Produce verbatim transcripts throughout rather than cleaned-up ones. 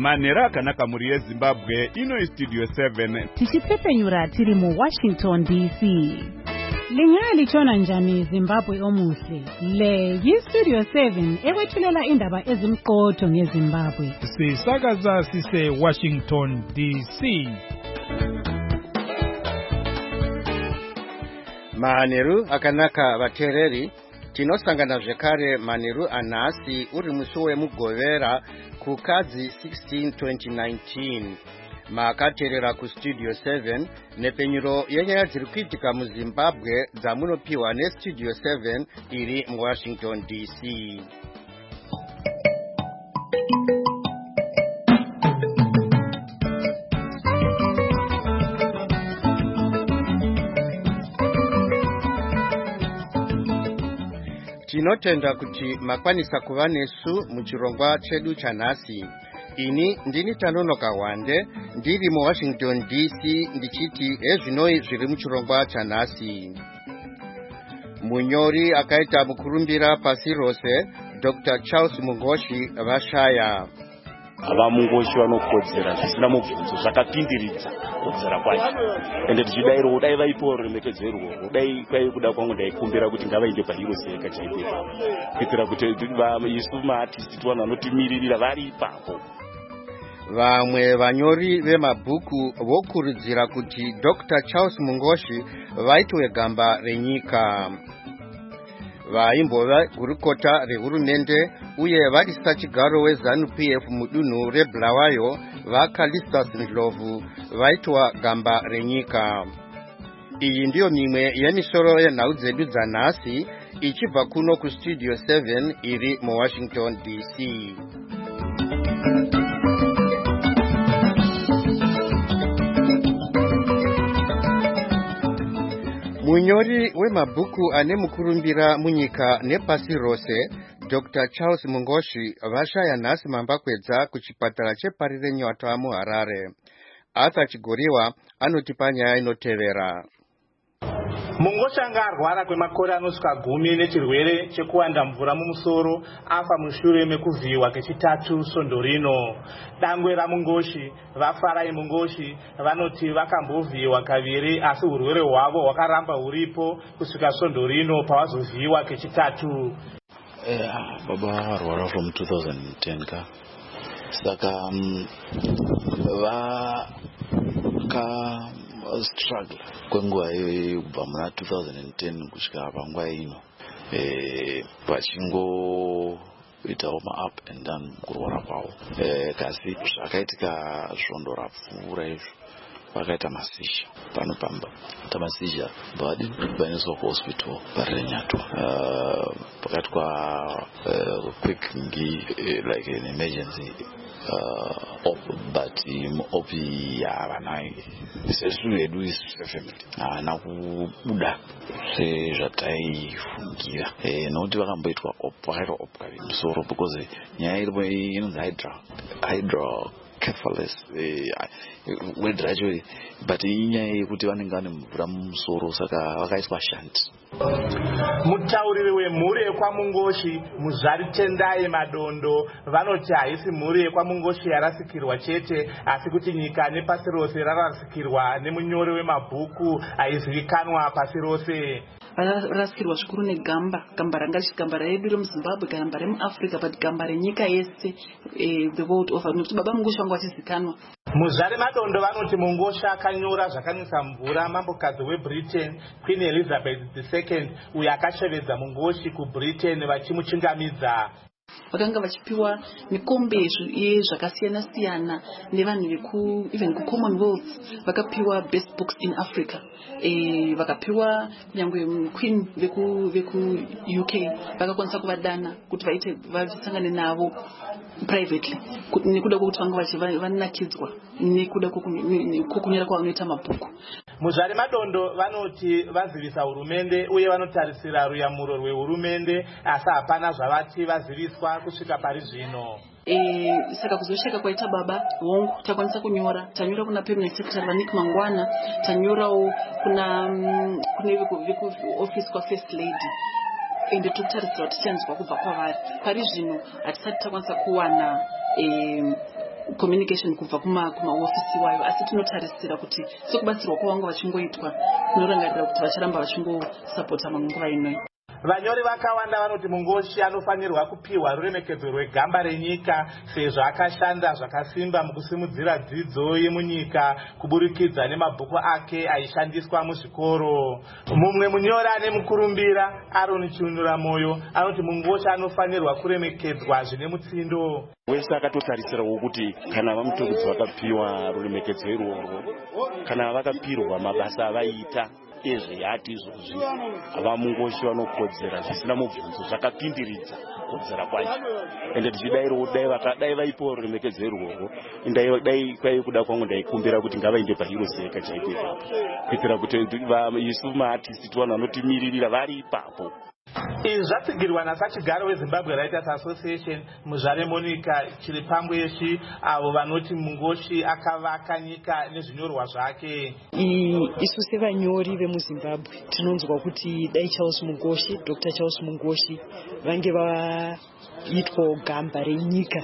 Manera akanaka muri yeZimbabwe ino Studio seven. Tichipfepenyura tiri mu Washington D C. Lingali chona njani Zimbabwe omuhle. Le yi Studio seven ewethulela indaba ezimqotho ngeZimbabwe. Sisakaza sise Washington D C. Maneru akanaka vatereri tinosangana zvekare Maneru anhasi uri musi wemugovera kukadzi sixteen twenty nineteen. Makaterera ku Studio seven nepenyuro yenyaya dziri kuitika muZimbabwe dzamunopiwa neStudio seven iri muWashington D C. Tinotenda kuti makwanisa kuva nesu muchirongwa chedu chanhasi. Ini ndini Tanonoka Wande ndiri mu Washington D C ndichiti ezvinoi zviri muchirongwa chanhasi. Munyori akaita mukurumbira pasi rose Doctor Charles Mungoshi vashaya. Ava Mungoshi vanokodzera zvisina mubvunzo zvakapindiridza kodzera kwacho. Ende tichidairo udai vaipo remekedzerwo udai kwai kuda kwangu ndaikumbira kuti ngavaende paHero Seka chaipepa. Kuitira kuti isu maartist tiwana vanotimirira vari ipapo. Vamwe vanyori vemabhuku vokurudzira kuti Doctor Charles Mungoshi vaitwe gamba renyika. Vaimbova gurukota rehurumende uye varisa chigaro weZANU-P F mudunhu reBulawayo vaKalistus Ndlovu vaitwa gamba renyika. Iyi ndiyo mimwe yemisoro yenhau dzedu dzanhasi ichibva kuno ku Studio seven iri mu Washington D C. Munyori wemabhuku ane mukurumbira munyika nepasi rose Doctor Charles Mungoshi vashaya nhasi mambakwedza kuchipatara cheParire Nyawata muHarare. Arthur Chigoriwa anotipa nyaya inotevera. Mungoshi anga arwara kwemakore anosvika gumi nechirwere chekuwanda mvura mumusoro afa mushure mekuvhiyiwa kechitatu svondo rino. Dangwe raMungoshi, vafarai Mungoshi vanoti vakambovhiyiwa kaviri asi urwere hwavo hwakaramba huripo kusvika svondo rino pavazovhiyiwa kechitatu. Eh, baba arwara from two thousand ten ka. Saka um, va ka struggle kwenguva kubva muna two thousand ten kusvika panguva ino eh vachingo itawo ma up and down kurwara kwavo eh kasi zvakaitika svondo rapfuura izvo vakaita masizha panopamba tamasizha badi vaendeswa kuhospital Parire Nyawata uh, pakatwa uh, quick ngi uh, like an emergency uh, op, but um, opi ya vanai sesu edu is family na kubuda se zvataifungira eh nokuti vakamboitwa op vakaitwa op kari musoro because nyaya iripo inonzi hydra hydra cephalus wedra yacho but inyaya yekuti vanenge vane mvura mumusoro saka vakaiswa shunt. Mutauriri wemhuri yekwaMungoshi Muzvari Tendai Madondo vanoti haisi mhuri yekwaMungoshi yarasikirwa chete asi kuti nyika nepasi rose rarasikirwa nemunyori wemabhuku aizivikanwa pasi rose. Rasikirwa zvikuru negamba gamba ranga gamba redu remuZimbabwe gamba remuAfrica but gamba renyika yese the world over nokuti baba Mungoshi wangu achizikanwa. Muzvari Madondo vanoti Mungoshi akanyora zvakanwisa mvura mambokadzi weBritain Queen Elizabeth the second uyo akashevedza Mungoshi kuBritain vachimuchingamidza. Vakanga vachipiwa mikombe yezvakasiyana siyana nevanhu veku even ku Commonwealth vakapiwa best books in Africa. Eh vakapiwa nyangwe Queen veku veku U K vakakwanisa kuvadana kuti vaite vasangane navo privately nekuda kwokuti vanga vachivanakidzwa nekuda kwokunyora kwavanoita mabhuku. Muzvari Madondo vanoti vazivisa hurumende uye vanotarisira ruyamuro rwehurumende asi hapana zvavati vaziviswa kusvika pari zvino. Eh saka kuzosheka kwaita baba hongu takwanisa kunyora tanyora kuna permanent secretary Nick Mangwana tanyorawo kuna kune veku office kwa first lady ende tokutarisira tichanzwa kubva kwavari pari zvino hatisati takwanisa kuwana eh communication kubva kuma kumaofisi wayo, asi tinotarisira kuti sekubatsirwa kwavanga vachingoitwa tinorangarira kuti vacharamba vachingosapota manguva inoyi. Vanyori vakawanda vanoti Mungoshi anofanirwa kupiwa ruremekedzo rwegamba renyika sezvo akashanda zvakasimba mukusimudzira dzidzo yemunyika kuburikidza nemabhuku ake aishandiswa muzvikoro. Mumwe munyori ane mukurumbira Aaron Chiunuramoyo anoti Mungoshi anofanirwa kuremekedzwa zvine mutsindo. Wese akatotarisirawo kuti kana vamutukudzi vakapiwa ruremekedzo irworwo, kana vakapirwa mabasa avaita ezveyati izvozvi, vaMungoshi vanokodzera zvisina mubvunzo, zvakapindiridza kukodzera kwacho. Ende tichidairo dai vaipiwa ruremekedzo irworwo, dai kwai kuda kwangu ndaikumbira kuti ngavaende paHero Seka chaipo ipapo, kuitira kuti isu maartisti vanhu vanotimiririra vari ipapo. Izvi zvatsigirwa nasachigaro weZimbabwe Writers Association Muzvare Monica Chiripambweshi, avo vanoti Mungoshi akavaka nyika nezvinyorwa zvake. Isu sevanyori vemuZimbabwe tinonzwa kuti dai Charles Mungoshi, Doctor Charles Mungoshi vange vaitwa gamba renyika,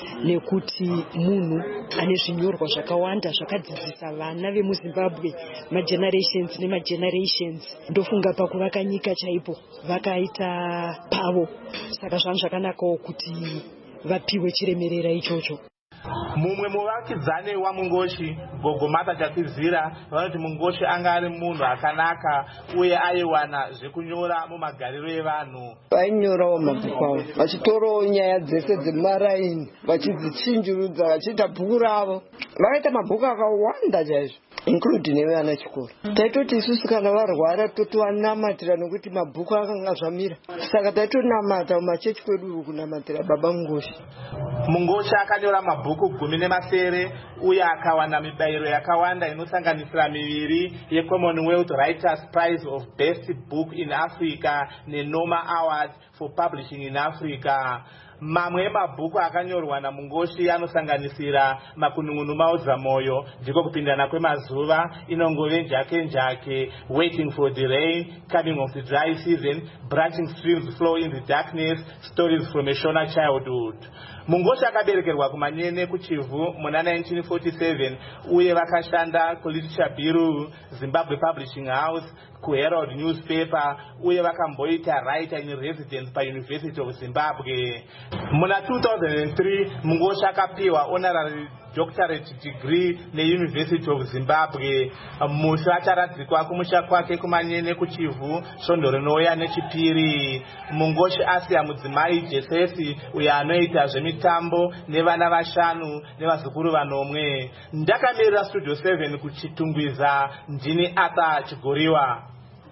nekuti munhu ane zvinyorwa zvakawanda zvakadzidzisa vana vemuZimbabwe magenerations nemagenerations. Ndofunga pakuvaka nyika chaipo vakaita pavo, saka zvangu zvakanakawo kuti vapiwe chiremerera ichocho. Mumwe muvakidzani waMungoshi, Bhogomata Jatizira, vanoti Mungoshi anga ari munhu akanaka uye aiwana zvekunyora mumagariro evanhu. Vainyorawo mabhuku avo vachitorawo nyaya dzese dzemaraini vachidzichinjurudza vachiita bhuku ravo. Vakaita mabhuku akawanda chaizvo, including nevana chikoro. Taitoti isusu kana varwara totowanamatira nokuti mabhuku akanga zvamira, saka taitonamata mumachechi kwedu kunamatira baba Mungoshi. Mungoshi akanyora mabhuku gumi nemasere uye akawana mibairo yakawanda inosanganisira miviri yeCommonwealth Writers Prize of Best Book in Africa neNoma Award for Publishing in Africa. Mamwe emabhuku akanyorwa naMungoshi anosanganisira Makunun'unu maudza moyo, ndiko kupindana kwemazuva, inongove njake njake, Waiting for the Rain, Coming of the Dry Season, Branching Streams Flow in the Darkness, Stories from a Shona Childhood. Mungoshi akaberekerwa kuManyene kuChivu muna nineteen forty-seven uye vakashanda kuLiterature Bureau, Zimbabwe Publishing House, kuHerald Newspaper uye vakamboita writer in residence paUniversity of Zimbabwe. Muna two thousand three Mungoshi akapiwa honorary doctorate degree neUniversity of Zimbabwe. Musi acharadzikwa kumusha kwake kuManyene kuChivu svondo rinouya nechipiri. Mungoshi asiya mudzimai Jesesi uye anoita zvemitambo nevana vashanu nevazukuru vanomwe. Ndakamirira Studio seven kuchitungwiza, ndini Arthur Chigoriwa.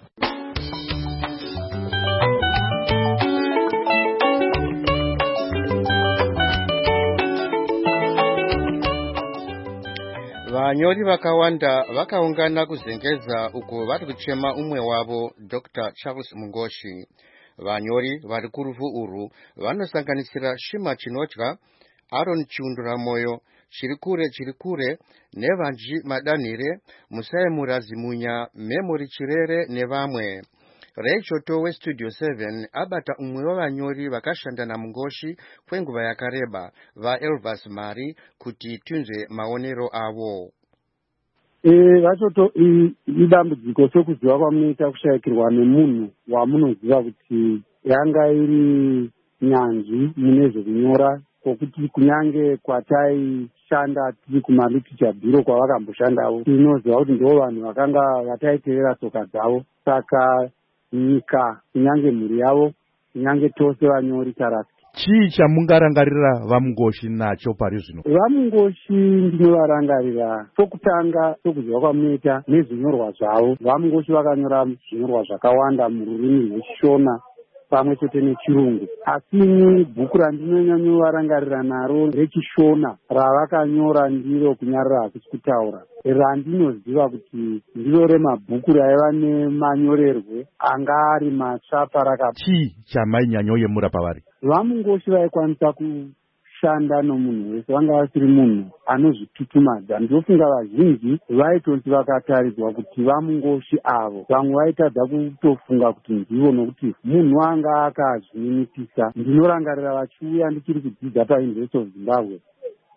Vanyori vakawanda vakaungana kuzengeza uko vari kuchema umwe wavo Doctor Charles Mungoshi. Vanyori vari kuruvu urwu vanosanganisira Shima Chinotya, Aaron Chiunuramoyo, Chirikure Chirikure, Nevanji Madanire, Musaye Murazimunya, Memory Chirere nevamwe. Rachel Towe Studio seven abata umwe wavanyori vakashanda naMungoshi kwenguva yakareba vaElvas Mari kuti tunze maonero avo. Eh vachoto idambudziko sokuziva kwamunoita kushayikirwa nemunhu wamunoziva kuti yanga iri nyanzvi mune zvekunyora, kokuti kunyange kwataishanda tiri kumaLiterature Bureau kwavakamboshandawo tinoziva kuti ndo vanhu vakanga vataitevera tsoka dzavo. Saka nyika kunyange mhuri yavo kunyange tose vanyori tarasi. Chii chamungarangarira vaMungoshi nacho pari zvino? VaMungoshi ndinovarangarira sokutanga sokuziva kwamunoita nezvinyorwa zvavo. VaMungoshi vakanyora zvinyorwa zvakawanda mururimi rweChishona pamwe chete nechirungu, asi bhuku randinonyanyovarangarira naro reChishona ravakanyora ndiro kunyarira hakusi kutaura, randinoziva kuti ndiro remabhuku raiva nemanyorerwe anga ari matsva parakapa. Chii chamainyanyoyemura pavari? VaMungoshi vaikwanisa kushanda nomunhu wese, vanga vasiri munhu anozvitutumadza. Ndofunga vazhinji vaitonzi vakataridzwa kuti VaMungoshi avo vamwe vaitadza kutofunga kuti ndivo, nokuti munhu anga akazvininipisa. Ndinorangarira vachiuya ndichiri kudzidza paUniversity of Zimbabwe,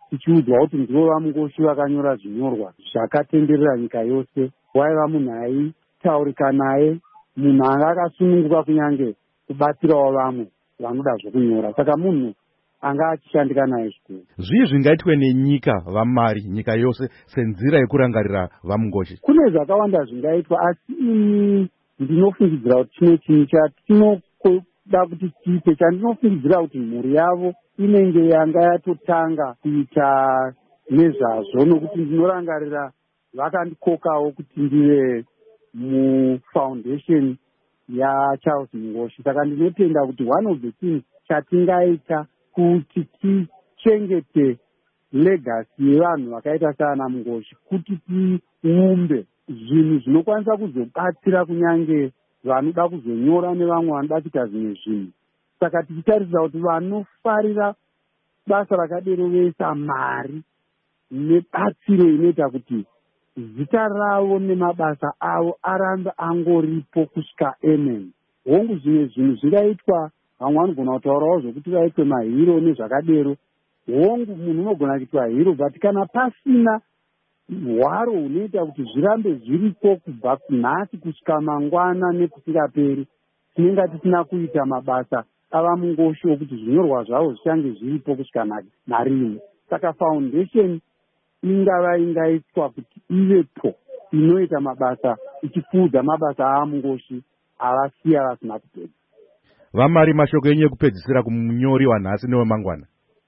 tichiudzwa kuti ndivo vamungoshi vakanyora zvinyorwa zvakatenderera nyika yose. Waiva munhu aitaurika naye, munhu anga akasununguka kunyange kubatsirawo vamwe vanoda zvokunyora, saka munhu anga achishandika naye zvikuru. Zvii zvingaitwe nenyika vamari, nyika yose, senzira yekurangarira vamungoshi? Kune zvakawanda zvingaitwa, asi ini ndinofungidzira kuti chimwe chinhu chatinoda kuti tiite, chandinofungidzira kuti mhuri yavo inenge yanga yatotanga kuita nezvazvo, nokuti ndinorangarira vakandikokawo kuti ndive mufoundation yaCharles Mungoshi. Saka ndinotenda kuti one of the things chatingaita kuti tichengete legacy yevanhu vakaita saana Mungoshi, kuti tiumbe zvinhu zvinokwanisa kuzobatsira kunyange vanoda kuzonyora nevamwe vanoda kuita zvimwe zvinhu. Saka tichitarisira kuti vanofarira basa rakadero vese mari nebatsiro inoita kuti zita ravo nemabasa avo arambe angoripo kusvika amen. Hongu zvimwe zvinhu zvingaitwa, vamwe vanogona kutaurawo zvokuti vaitwe mahiro nezvakadero. Hongu munhu unogona kuitwa hiro, but kana pasina hwaro hunoita kuti zvirambe zviripo kubva kunhasi kusvika mangwana nekusingaperi, tinenge tisina kuita mabasa ava Mungoshi okuti zvinyorwa zvavo zvichange zviripo kusvika narimwe. Saka foundation ingava ingaitwa kuti ivepo inoita mabasa ichipfuudza mabasa aamungoshi avasiya vasina kupedza. Vamari, mashoko enyu ekupedzisira kumunyori wanhasi newemangwana.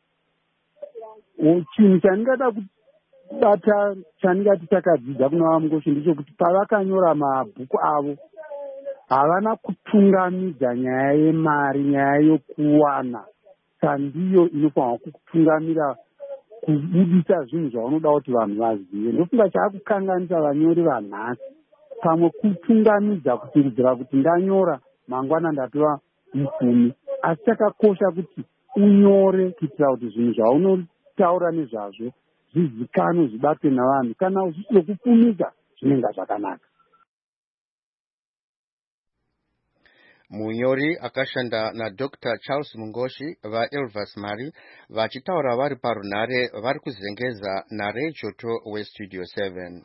Chinhu chandingada kubata chandingati takadzidza kuna vamungoshi ndechekuti pavakanyora mabhuku avo havana kutungamidza nyaya yemari, nyaya yokuwana. Sandiyo inofanwa kutungamira kubudisa zvinhu zvaunoda kuti vanhu vazive. Ndofunga chaakukanganisa vanyori vanhasi, pamwe kutungamidza kusimudzira kuti ndanyora mangwana ndapiwa mupfumi, asi chakakosha kuti unyore kuitira kuti zvinhu zvaunotaura nezvazvo zvizikanwe, zvibatwe navanhu. Kana zvisizokupfumisa zvinenge zvakanaka. Munyori akashanda naDoctor Charles Mungoshi vaElvas Mari vachitaura vari parunhare vari kuzengeza naRay Choto weStudio seven.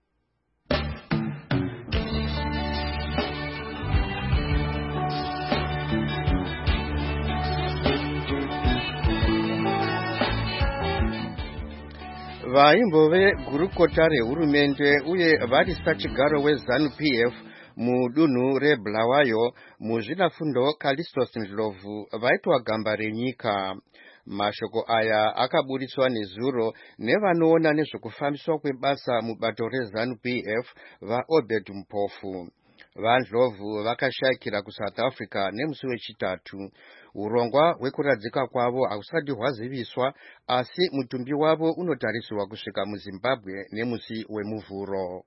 Vaimbo vegurukota rehurumende uye vari sachigaro weZANU-P F mudunhu reBulawayo muzvinafundo Callistus Ndlovu vaitwa gamba renyika. Mashoko aya akaburitswa nezuro nevanoona nezvekufambiswa kwebasa mubato reZANU-P F vaObed Mpofu. VaNdlovu vakashakira kuSouth Africa nemusi wechitatu. Urongwa hwekuradzika kwavo hausati hwaziviswa, asi mutumbi wavo unotarisirwa kusvika muZimbabwe nemusi wemuvhuro.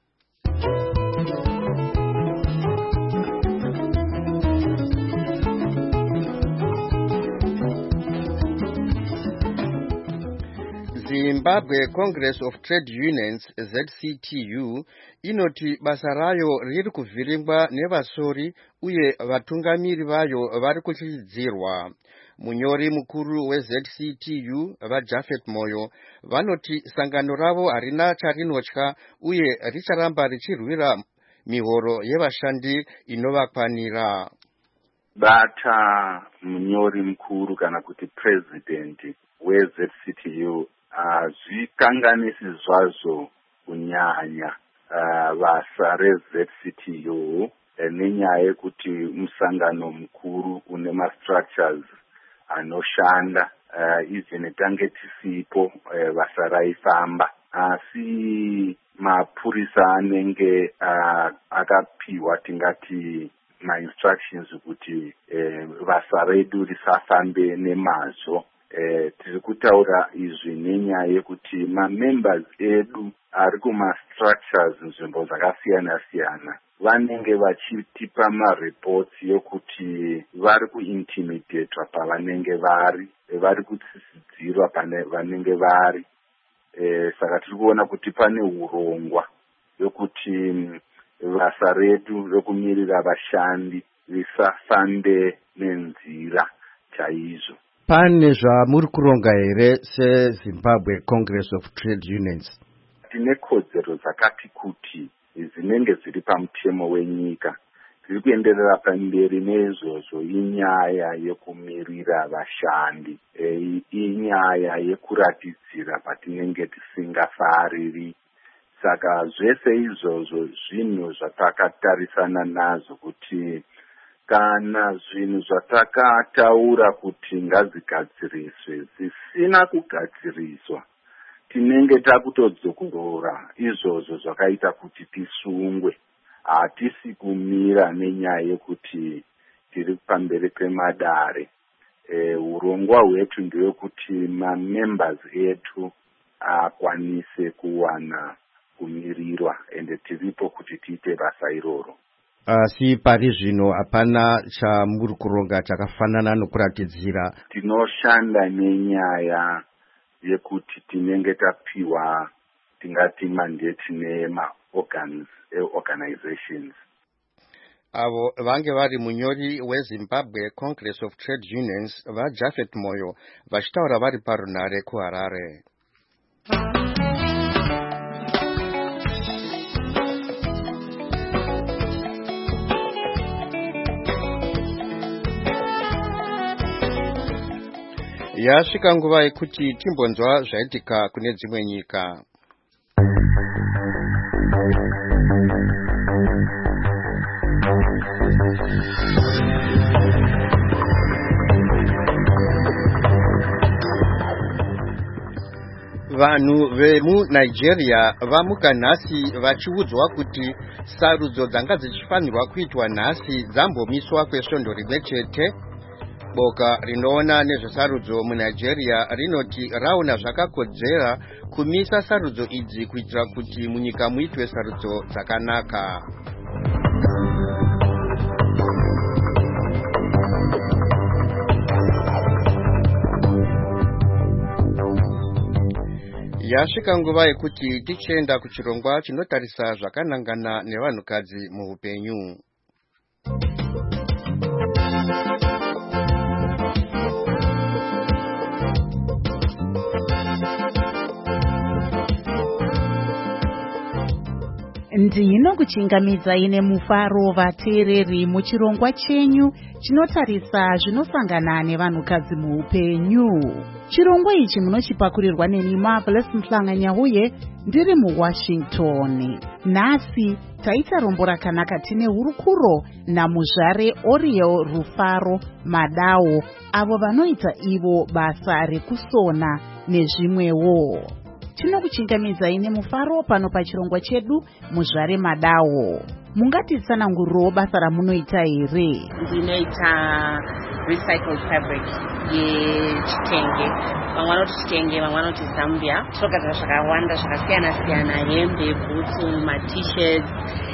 Zimbabwe Congress of Trade Unions Z C T U inoti basa rayo riri kuvhiringwa nevasori uye vatungamiri vayo vari kuchidzirwa. Munyori mukuru weZ C T U vaJafet Moyo vanoti sangano ravo harina charinotya uye richaramba richirwira mihoro yevashandi inovakwanira. Bata munyori mukuru kana kuti president weZ C T U hazvikanganisi uh, zvazvo kunyanya uh, basa reZ C T U eh, nenyaya yekuti musangano mukuru une mastructures anoshanda uh, even tange tisipo uh, basa raifamba, asi mapurisa anenge uh, akapiwa tingati ma-instructions kuti uh, basa redu risafambe nemazvo. Eh, tiri kutaura izvi nenyaya yekuti ma-members edu ari kuma-structures nzvimbo dzakasiyana siyana vanenge vachitipa ma-reports yokuti vari kuintimidatwa pavanenge vari, vari kutsisidzirwa pane vanenge vari. Eh, saka tiri kuona kuti pane urongwa yokuti basa redu rokumirira vashandi risafambe nenzira chaizvo. pane zvamuri kuronga here seZimbabwe Congress of Trade Unions? Tine kodzero dzakati kuti dzinenge dziri pamutemo wenyika. Tiri kuenderera pamberi neizvozvo. Inyaya yekumirira vashandi, e, inyaya yekuratidzira patinenge tisingafariri. Saka zvese izvozvo zvinhu zvatakatarisana nazvo kuti kana zvinhu zvatakataura kuti ngazigadziriswe zvisina kugadziriswa, tinenge takutodzokorora izvozvo zvakaita kuti tisungwe. Hatisi kumira nenyaya yekuti tiri pamberi pemadare. E, urongwa hwetu ndewekuti mamembers etu akwanise kuwana kumirirwa, ende tiripo kuti tiite basa iroro. Asi pari zvino hapana chamuri kuronga chakafanana nokuratidzira. Tinoshanda nenyaya yekuti tinenge tapiwa tingati mandate nema organs organizations. Avo vange vari munyori weZimbabwe Congress of Trade Unions vaJafet Moyo vachitaura vari parunare kuHarare. Yasvika nguva yekuti timbonzwa zvaitika kune dzimwe nyika. Vanhu vemuNigeria vamuka nhasi vachiudzwa kuti sarudzo dzanga dzichifanirwa kuitwa nhasi dzambomiswa kwesvondo rimwe chete. Boka rinoona nezvesarudzo muNigeria rinoti raona zvakakodzera kumisa sarudzo idzi kuitira kuti munyika muitwe sarudzo dzakanaka. Yasvika nguva yekuti tichienda kuchirongwa chinotarisa zvakanangana nevanhukadzi muupenyu. Ndino kuchingamidzai nemufaro vateereri muchirongwa chenyu chinotarisa zvinosangana nevanhukadzi muupenyu. Chirongwa ichi munochipakurirwa neni Marvelous Mhlanga-Nyahuye ndiri muWashington. Nhasi taita rombo rakanaka tine hurukuro namuzvare Oriel Rufaro Madao, avo vanoita ivo basa rekusona nezvimwewo. Tinokuchingamidzai nemufaro pano pachirongwa chedu muzvare Madao. Mungatitsanangurirewo basa ramunoita here? Ndinoita recycled fabric yechitenge. Vamwe vanoti chitenge, vamwe vanoti Zambia. Tinogadzira zvakawanda zvakasiyana siyana, hembe, bhutsu, ma-t-shirts,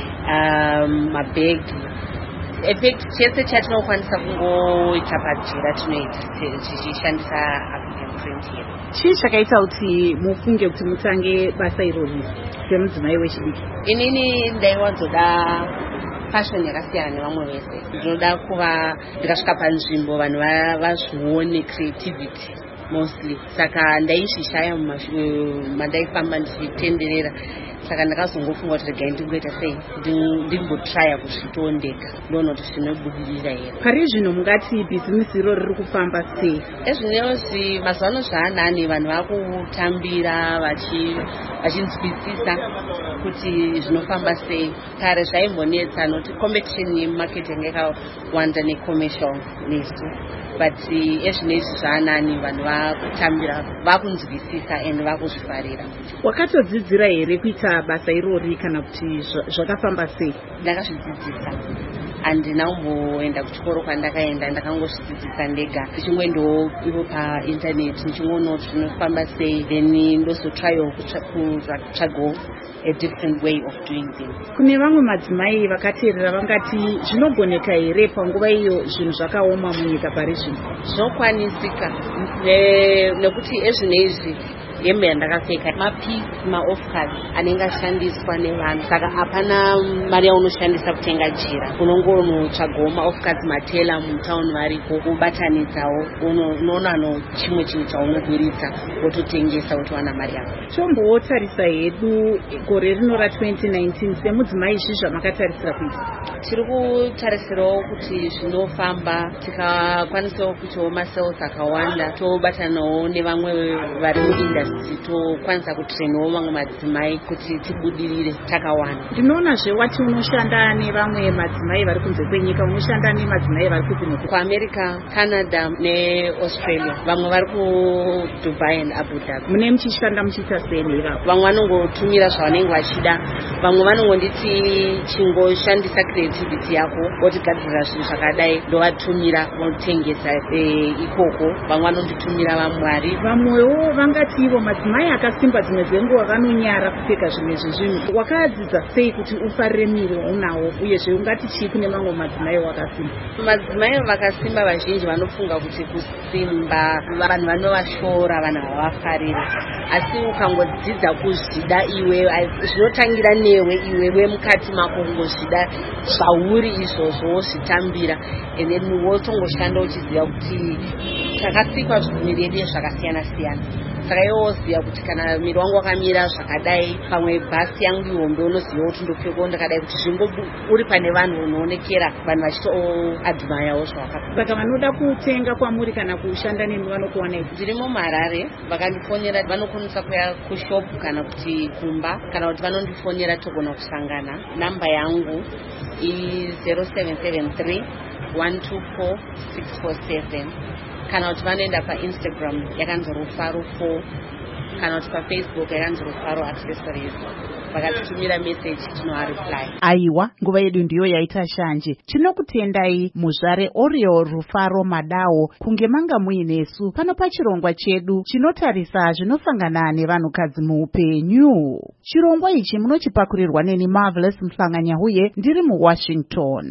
um, mabhegi. Effect chese chatinokwanisa kungoita pajira tinoita tichishandisa African print here. Chii chakaita kuti mufunge kuti mutange basa irori semudzimai wechidiki? Inini ndaiwanzoda fashion yakasiyana nevamwe vese. Ndinoda kuva ndikasvika panzvimbo vanhu vazvione creativity mostly. Saka ndaizvishaya mandaifamba ndichitenderera. Saka ndakazongofunga kuti regai ndingoita sei ndingotraya kuzvitawo ndega ndoona kuti zvinobudirira here. Pari zvino mungati bhizinesi iro riri kufamba sei? Ezvinozvi mazuva ano zvaanani vanhu vakutambira vachinzwisisa kuti zvinofamba sei. Kare zvaimbonetsa nokuti competition yemarket yanga yakawanda necommercial nesu, but ezvinezvi zvaanani vanhu vakutambira vakunzwisisa and vakuzvifarira. Wakatodzidzira here kuita basa irori kana kuti zvakafamba sei? Ndakazvidzidzisa. Handina kumboenda kuchikoro kwandakaenda, ndakangozvidzidzisa ndega. Ndichingoendawo ivo paintaneti ndichingoona kuti zvinofamba sei, then ndozotraiwo kutsvagawo a different way of doing things. Kune vamwe madzimai vakateerera vangati zvinogoneka here panguva iyo zvinhu zvakaoma munyika pari zvino? Zvinokwanisika nekuti ezvinezvi hembe yandakapfeka mapiece maofcard anenge ashandiswa nevanhu, saka hapana mari yaunoshandisa kutenga jira. Unongonotsvagawo maofcards matela mutauni variko, ubatanidzawo, unoona no chimwe chinhu chaunoburitsa wototengesa wotowana mari yako. Tombotarisa hedu gore rino ra twenty nineteen semudzimai izvi zvamakatarisira kuita? Tiri kutarisirawo kuti zvinofamba, tikakwanisawo kuitawo masales akawanda, tobatanawo nevamwe vari muindustry, tokwanisa kutrainawo mamwe madzimai kuti tibudirire takawanda. Ndinoonazve wati unoshanda nevamwe madzimai vari kunze kwenyika, unoshanda nemadzimai vari kubva kuamerica, Canada neAustralia, vamwe vari kuDubai and Abu Dhabi. Mune muchishanda muchiita sei nevavo? Vamwe vanongotumira zvavanenge vachida, vamwe vanongonditi chingoshandisa creativity yako wotigadzira zvinhu zvakadai, ndovatumira votengesa ikoko. Vamwe vanonditumira vamwari. Vamwewo vangati ivo madzimai akasimba dzimwe dzenguva vanonyara kupfeka zvimwe zvezvinhu. Wakadzidza sei kuti ufarire miri waunawo, uyezve ungati chii kune mamwe madzimai wakasimba? Madzimai vakasimba vazhinji vanofunga kuti kusimba vanhu vanovashora, vanhu havavafariri, asi ukangodzidza kuzvida iwe, zvinotangira newe iwe wemukati mako, kungozvida zvauri izvozvo wozvitambira, and then wotongoshanda uchiziva kuti takasikwa miri yedu zvakasiyana siyana. Saka iwe woziva kuti kana miri wangu wakamira zvakadai, pamwe bhasi yangu ihombe, unoziva kuti ndopfekawo ndakadai, kuti zvingo uri pane vanhu unoonekera, vanhu vachitoadhmayawo zvawakapfeka. Saka vanoda kutenga kwamuri kana kushanda nemi vanokuwanai? Ndiri muHarare, vakandifonera vanokwanisa kuya kushopu kana kuti kumba, kana kuti vanondifonera togona kusangana. Namba yangu i zero seven seven three one two four six four seven, kana kuti vanoenda paInstagram yakanzi Rufaro four, kana kuti paFacebook yakanzi Rufaro Accessories, vakatitumira message tinoareply. Aiwa, nguva yedu ndiyo yaita shanje. Tinokutendai muzvare Oriel Rufaro Madao kunge manga muinesu pano pachirongwa chedu chinotarisa zvinosangana nevanhukadzi muupenyu. Chirongwa ichi munochipakurirwa neni Marvelous Mhlanganya-Huye ndiri muWashington.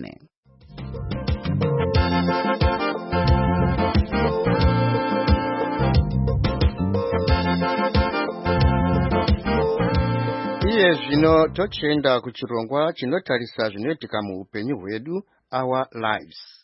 Iye zvino tochienda kuchirongwa chinotarisa zvinoitika muupenyu hwedu, Our Lives.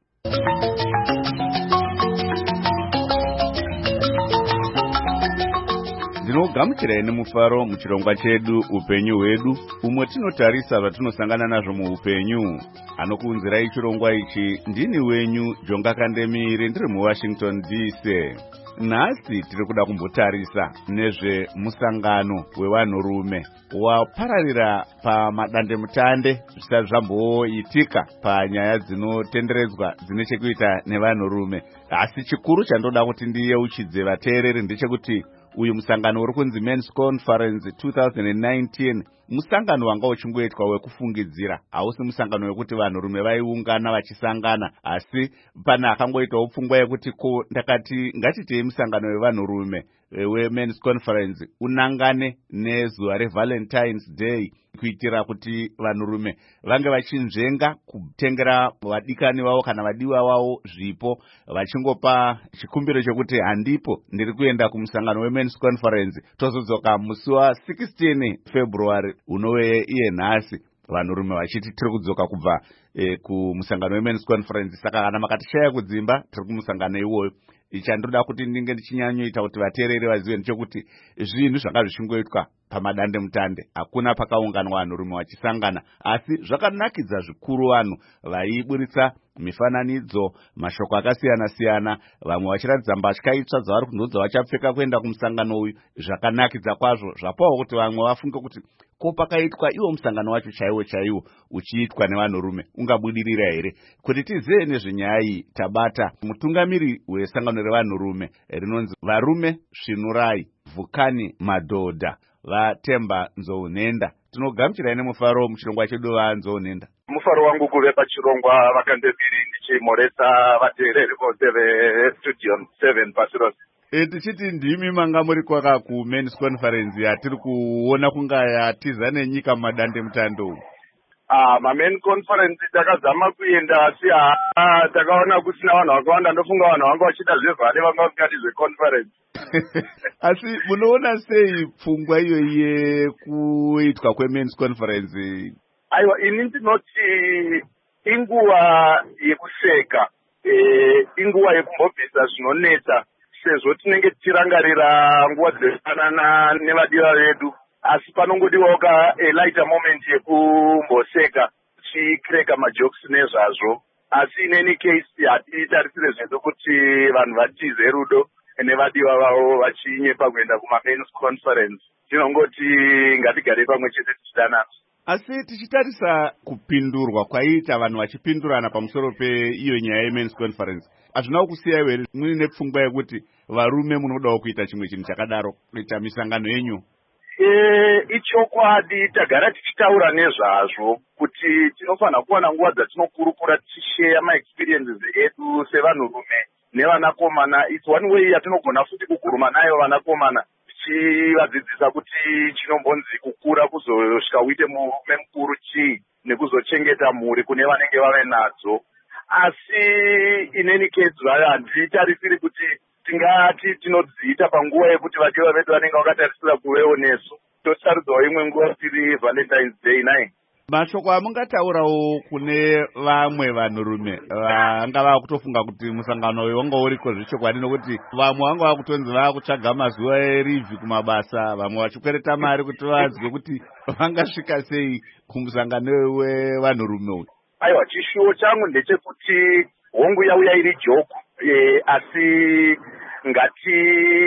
Ndinogamuchirai nemufaro muchirongwa chedu upenyu hwedu, umwe tinotarisa zvatinosangana nazvo muupenyu. Anokuunzirai chirongwa ichi ndini wenyu Jonga Kandemire, ndiri muWashington D C. Nhasi tiri kuda kumbotarisa nezve musangano wevanhurume wapararira pamadandemutande zvisati zvamboitika panyaya dzinotenderedzwa dzine chekuita nevanhurume. Asi chikuru chandoda kuti ndiyeuchidze vateereri ndechekuti uyu musangano uri kunzi Men's Conference twenty nineteen musangano wanga uchingoitwa wekufungidzira, hausi musangano wekuti vanhurume vaiungana vachisangana, asi pana akangoitawo pfungwa yekuti ko ndakati ngatitei musangano wevanhurume weMen's Conference unangane nezuva reValentine's Day, kuitira kuti vanhurume vange vachinzvenga kutengera vadikani vavo kana vadiwa vavo zvipo, vachingopa chikumbiro chekuti handipo, ndiri kuenda kumusangano weMen's Conference. Tozodzoka musi wa sixteen February unove iye nhasi, vanhurume vachiti tiri kudzoka kubva e, kumusangano weMen's Conference. Saka kana makatishaya kudzimba, tiri kumusangano iwoyo. Ichandoda kuti ndinge ndichinyanyoita kuti vateereri vazive ndechekuti zvinhu zvanga zvichingoitwa pamadande mutande, hakuna pakaunganwa vanhurume vachisangana, asi zvakanakidza zvikuru vanhu vaiburitsa mifananidzo, mashoko akasiyana siyana, vamwe vachiratidza mbatya itsva dzavari kundodza vachapfeka kuenda kumusangano uyu. Zvakanakidza kwazvo, zvapawo kuti vamwe vafunge kuti ko pakaitwa iwo musangano wacho chaiwo chaiwo uchiitwa nevanhurume ungabudirira here. Kuti tizive nezvenyaya iyi, tabata mutungamiri wesangano revanhurume rinonzi Varume Svinurai, Vhukani Madhodha, vaTemba Nzounenda. Tinogamuchirai nemufaro muchirongwa chedu vaNzounenda. Mufaro wangu kuve pachirongwa Vakandemire ndichimoresa vateereri vose veStudio seven pasi rose. E, tichiti ndimi manga muri kwaka kuMen's Conference yatiri kuona kunga yatiza nenyika mumadande mutando. Ah, main conference takazama kuenda asi ah takaona kusina vanhu vakawanda ndofunga vanhu vanga vachida zvevhare vanga vasingati zveconference. Asi munoona sei pfungwa iyoyi yekuitwa kwemens conference? Aiwa, ini ndinoti inguva yekuseka, eh, inguva yekumbobvisa zvinonetsa sezvo tinenge tichirangarira nguva dzinofanana nevadiwa vedu, asi panongodiwawo ka lighter moment yekumboseka tichireka majokes nezvazvo. Asi in any case hatitarisire zvedu kuti vanhu vatize rudo nevadiwa vavo vachinyepa kuenda kumamen's conference. Tinongoti ngatigare pamwe chete tichidanana. Asi tichitarisa kupindurwa kwaita vanhu vachipindurana pamusoro peiyo nyaya yemen's conference, hazvina kusiyaiwo here muine pfungwa yekuti varume munodawo kuita chimwe chinhu chakadaro, kuita misangano yenyu? E, ichokwadi tagara tichitaura nezvazvo kuti tinofanira kuwana nguva dzatinokurukura tichisheya maexperiences edu sevanhurume nevanakomana. It's one way yatinogona futi kuguruma nayo vanakomana tichivadzidzisa kuti chinombonzi kukura kuzosvika uite murume mukuru chii nekuzochengeta mhuri kune vanenge vave nadzo. Asi in any case handitarisiri kuti tingati tinodziita panguva yekuti vadiwa vedu vanenge vakatarisira kuvewo nesu. Tosaridzawo imwe nguva tiri Valentine's Day nai. Mashoko amungataurawo kune vamwe vanhurume vanga vakutofunga kuti musangano uyu wanga uriko zvechokwadi, nokuti vamwe vanga vakutonzi vakutsvaga mazuva erivhi kumabasa, vamwe vachikwereta mari kuti vazwe kuti vangasvika sei kumusangano wevanhurume uyu? Aiwa, chishuwo changu ndechekuti hongu yauya iri joke, e, asi ngati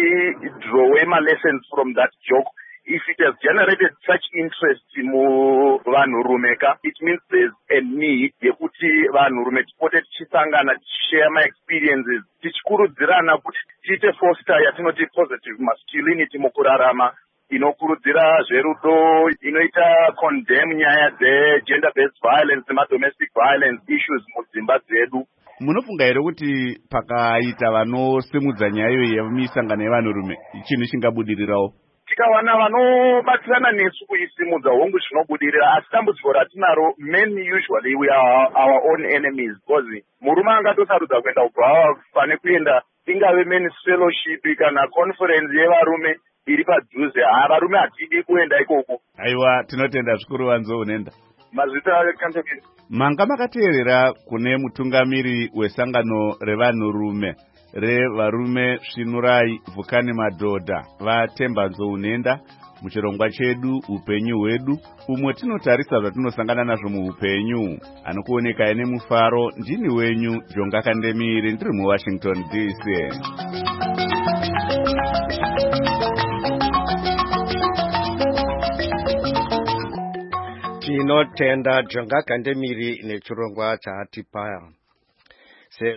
draw ma lessons from that joke. If it has generated such interest muvanhurume ka, it means there's a need yekuti vanhurume tipote tichisangana tichishare my experiences tichikurudzirana kuti tiite foster yatinoti positive masculinity mukurarama, inokurudzira zverudo, inoita condemn nyaya dze-gender based violence nemadomestic violence issues mudzimba dzedu. Munofunga here kuti pakaita vanosimudza nyaya iyoyi yemisangano yevanhurume chinhu chingabudirirawo? Tikawana vanobatsirana nesu kuisimudza hongu zvinobudirira, asi dambudziko ratinaro, men usually we are our own enemies, because murume angatosarudza kuenda kubva pane kuenda ingave men's fellowship kana conference yevarume iri padhuze. Ha, varume hatidi kuenda ikoko. Aiwa, tinotenda zvikuru vanzo unenda. Mazita kantokini. Manga makateerera kune mutungamiri wesangano revanhurume revarume Svinurai Vhukani Madhodha vaTemba Nzounenda muchirongwa chedu upenyu hwedu, umwe tinotarisa zvatinosangana nazvo muupenyu. Anokuoneka ine mufaro ndini wenyu Jonga Kandemiri, ndiri muWashington D C. Tinotenda Jonga Kandemiri nechirongwa chaatipa. Se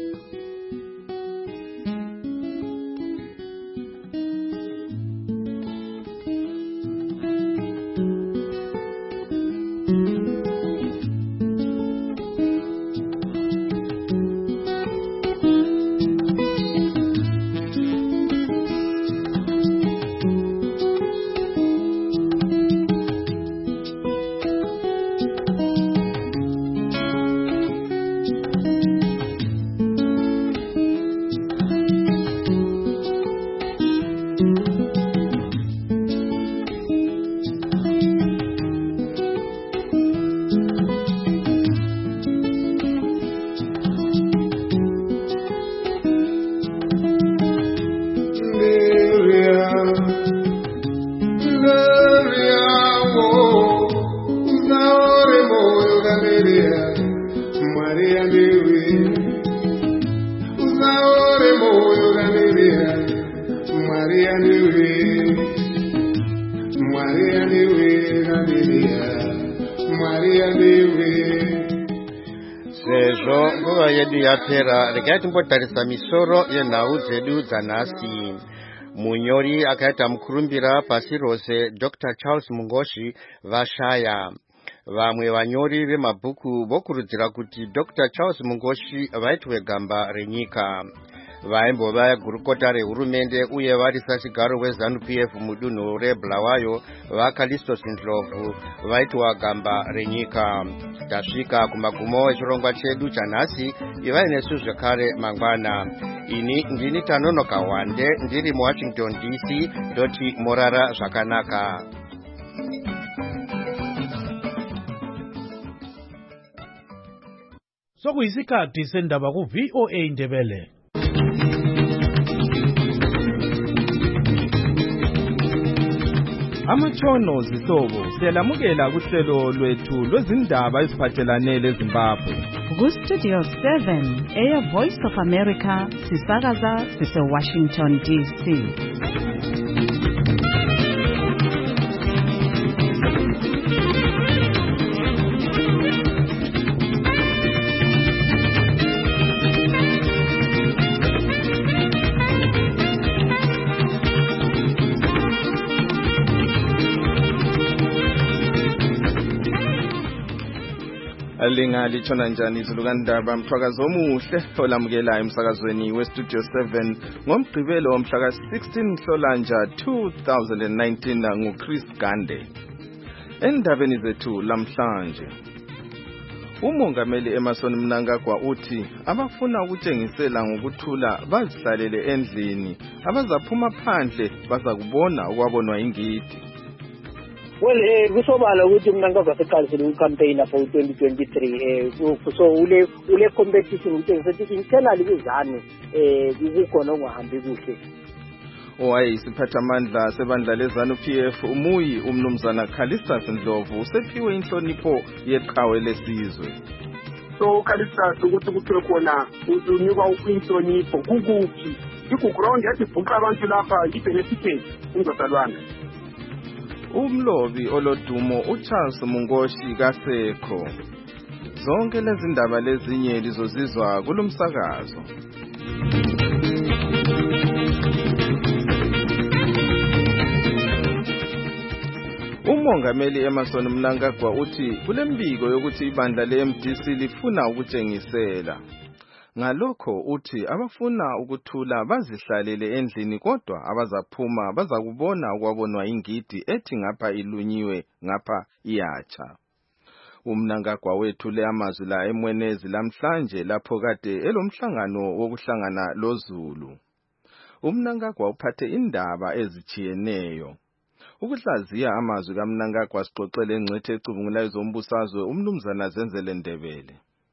sezvo nguva yedu yapera, regai timbotarisa misoro yenhau dzedu dzanhasi. Munyori akaita mukurumbira pasi rose Doctor Charles Mungoshi vashaya. Vamwe vanyori vemabhuku vokurudzira kuti Doctor Charles Mungoshi vaitwe gamba renyika. vaimbova gurukota rehurumende uye varisa chigaro wezanu P F mudunhu reBulawayo vaKalistos Ndlovu vaitwa gamba renyika. Tasvika kumagumo echirongwa chedu chanhasi. Ivai nesu zvakare mangwana. Ini ndini Tanonoka Wande ndiri muWashington D C. Doti morara zvakanaka. Sokuyisikhathi sendaba ku V O A Ndebele. Amatshono zihlobo siyalamukela kuhlelo lwethu lwezindaba eziphathelane leZimbabwe. Ku Studio seven, Air Voice of America, sisakaza sise Washington D C. Linga lichona njani izulukandaba mthwakazi omuhle olamukelayo emsakazweni weStudio seven ngomgqibelo womhla ka sixteen Nhlolanja two thousand nineteen nguChris Gande. Endabeni zethu lamhlanje, uMongameli Emmerson Mnangagwa uthi abafuna ukutshengisela ngokuthula bazihlalele endlini, abazaphuma phandle bazakubona okwabonwa ingidi. Well, eh kusobala ukuthi Mnangagwa seqalisile ucampaign for twenty twenty-three eh so ule ule competition ukuthi internally kuzane eh kukhona ongahambi kuhle. Owaye siphathamandla sebandla lezanu P F umuyi umnumzana Kalistas Ndlovu usephiwe inhlonipho yeqhawe lesizwe. So Kalistas ukuthi kuthiwe khona unikwa inhlonipho kukuphi ikuground yathi bhuqa abantu lapha ibenefit ungasalwana. Umlobi olodumo uCharles Mungoshi kaSekho. Zonke lezi ndaba lezinye lizozizwa kulomsakazo. uMongameli Emmerson Mnangagwa uthi kulembiko yokuthi ibandla le-M D C lifuna ukutshengisela. Ngalokho uthi abafuna ukuthula bazihlalele endlini kodwa abazaphuma bazakubona okwabonwa ingidi ethi ngapha ilunyiwe ngapha iyatsha. uMnangagwa wethule amazwi la eMwenezi lamhlanje lapho kade elomhlangano wokuhlangana loZulu. uMnangagwa uphathe indaba ezichiyeneyo. Ukuhlaziya amazwi kaMnangagwa sixoxele engcithe ecubungulayo zombusazwe umnumzana Zenzele Ndebele.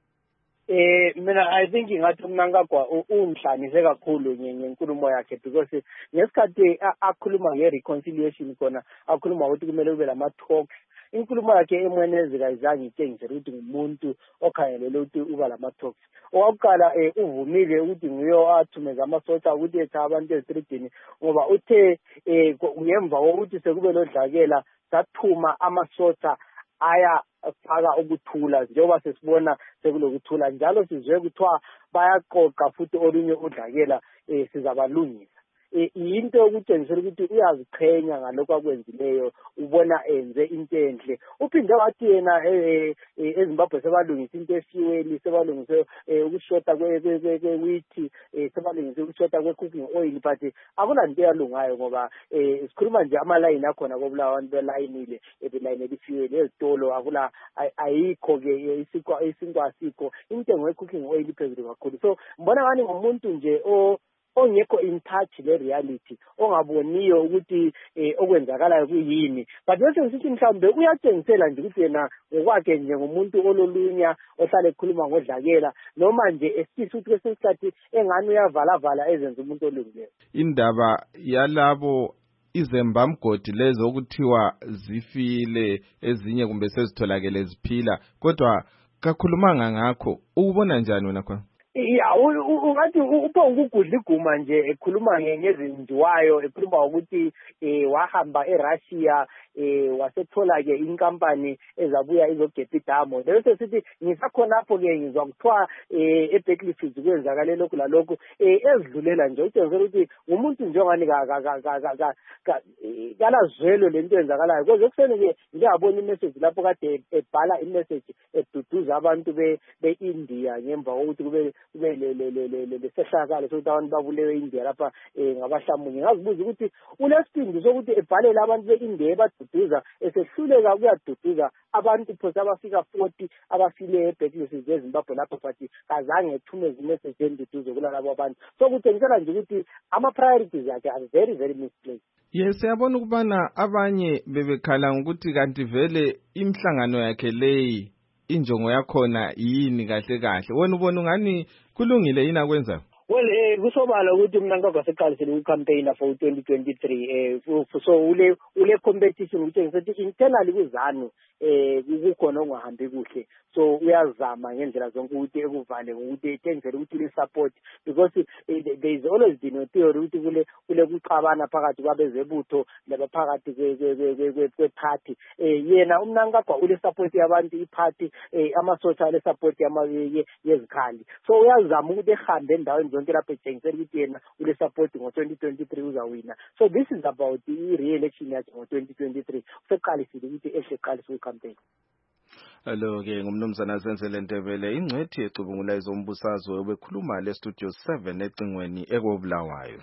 Eh mina I think ngathi Mnangagwa umhlanise kakhulu ngenkulumo yakhe because ngesikhathi akhuluma ngereconciliation khona akhuluma ukuthi kumele kube lama talks. Inkulumo yakhe eMwenezi kayizange itshengise ukuthi ngumuntu okhangelele ukuthi uba lama talks. Owakuqala uvumile ukuthi nguyo athumeza amasosha ukuthi etha abantu ezitridini ngoba uthe ngemva kokuthi sekube lodlakela sathuma amasosha aya faka ukuthula njengoba sesibona sekulokuthula njalo sizwe kuthiwa bayaqoqa futhi olunye udlakela sizabalungisa. Into yokutshengisela ukuthi uyaziqhenya ngalokho akwenzileyo, ubona enze into enhle. Uphinde wathi yena eZimbabwe sebalungisa into efuel, sebalungise ukushota kwewithi, sebalungise ukushota kwe-cooking oil, but akulanto eyalungayo ngoba sikhuluma nje amalayini akhona kobulawa abantu belayinile ebelayini elifuel ezitolo akula ayikho-ke isinkwa isinkwa asikho, intengo ye-cooking oil iphezulu kakhulu. So mbona ngani ngumuntu nje o ongekho in touch le reality, ongaboniyo ukuthi okwenzakalayo kuyini, but bese ngithi mhlambe uyatshengisela nje ukuthi yena ngokwakhe nje ngomuntu ololunya ohlale ekhuluma ngodlakela noma nje esifisa ukuthi kwesikhathi engani uyavala vala ezenza umuntu olungileyo. Indaba yalabo izembamgodi lezo okuthiwa zifile ezinye kumbe sezitholakele ziphila kodwa kakhulumanga ngakho, ukubona njani wena khona? Ya ungathi uphonga ukudla iguma nje ekhuluma ngezinjiwayo, ekhuluma ukuthi wahamba eRussia wasethola ke inkampani ezabuya izogebha idamo. Bese sithi ngisakhonapho ke ngizwa kuthiwa eBacklifield kwenzakale lokhu lalokhu ezidlulela nje utshengisa ukuthi umuntu njengani kalazwelo lento eyenzakalayo. Kodwa ekuseni ke ngiyabona imessage lapho kade ebhala imessage eduduza abantu be beIndia ngemva kokuthi kube kube lesehlakalo sokuthi abantu babulewe India lapha ngabahlamuki. Ngazibuza ukuthi unesibindi sokuthi ebhalele abantu be-India ebaduduza esehluleka ukuyaduduza abantu phose abafika forty abafile ebhekilisi zeZimbabwe lapho but kazange ethumeze imessage enduduzo kulalabo abantu. So kutshengisela nje ukuthi ama-priorities yakhe are very very misplaced. Yes, siyabona ukubana abanye bebekhala ngokuthi kanti vele imhlangano yakhe leyi injongo yakhona yini kahle kahle. Wena ubona ungani kulungile yini akwenza? Well, eh kusobala ukuthi mina ngakwaseqalisile ucampaign for twenty twenty-three eh so ule ule competition utshengisa ukuthi internally kuzanu eh kukhona ongahambi kuhle. So uyazama ngendlela zonke ukuthi ekuvale ukuthi etshengele ukuthi le support because uh, there is always been a theory ukuthi kule kule kuxabana phakathi kwabezebutho labaphakathi kwe kwe party. Eh yena umnankagwa ule support yabantu iparty eh ama social support yama yezikhali. So uyazama ukuthi ehambe endaweni zonke lapho ethengisela ukuthi yena ule support ngo twenty twenty-three uzawina. So this is about the re-election yakhe ngo twenty twenty-three. Useqalisile ukuthi eseqalisa ucampaign. Hello ke ngumnumzana Zenzele Ndebele ingcwethi ecubungula izombusazwe obekhuluma le studio seven ecingweni ekobulawayo.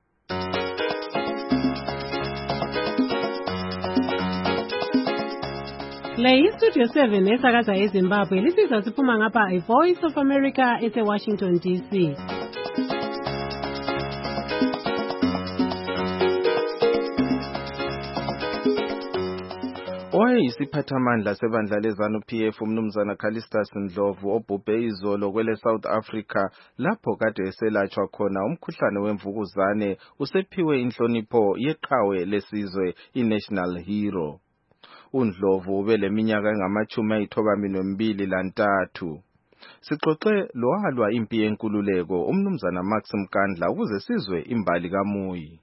Le studio seven esakaza eZimbabwe lisiza siphuma ngapha e Voice of America ese Washington D C. Oyisiphathamandla sebandla lezanu P F umnumzana Callistus Ndlovu obhubhe izolo kwele South Africa lapho kade eselatshwa khona umkhuhlane wemvukuzane usephiwe inhlonipho yeqhawe lesizwe iNational Hero. uNdlovu ubeleminyaka engamachumi ayithoba mbili lantathu. Sixoxe lohalwa impi yenkululeko umnumzana Max Mkandla ukuze sizwe imbali kaMuyi.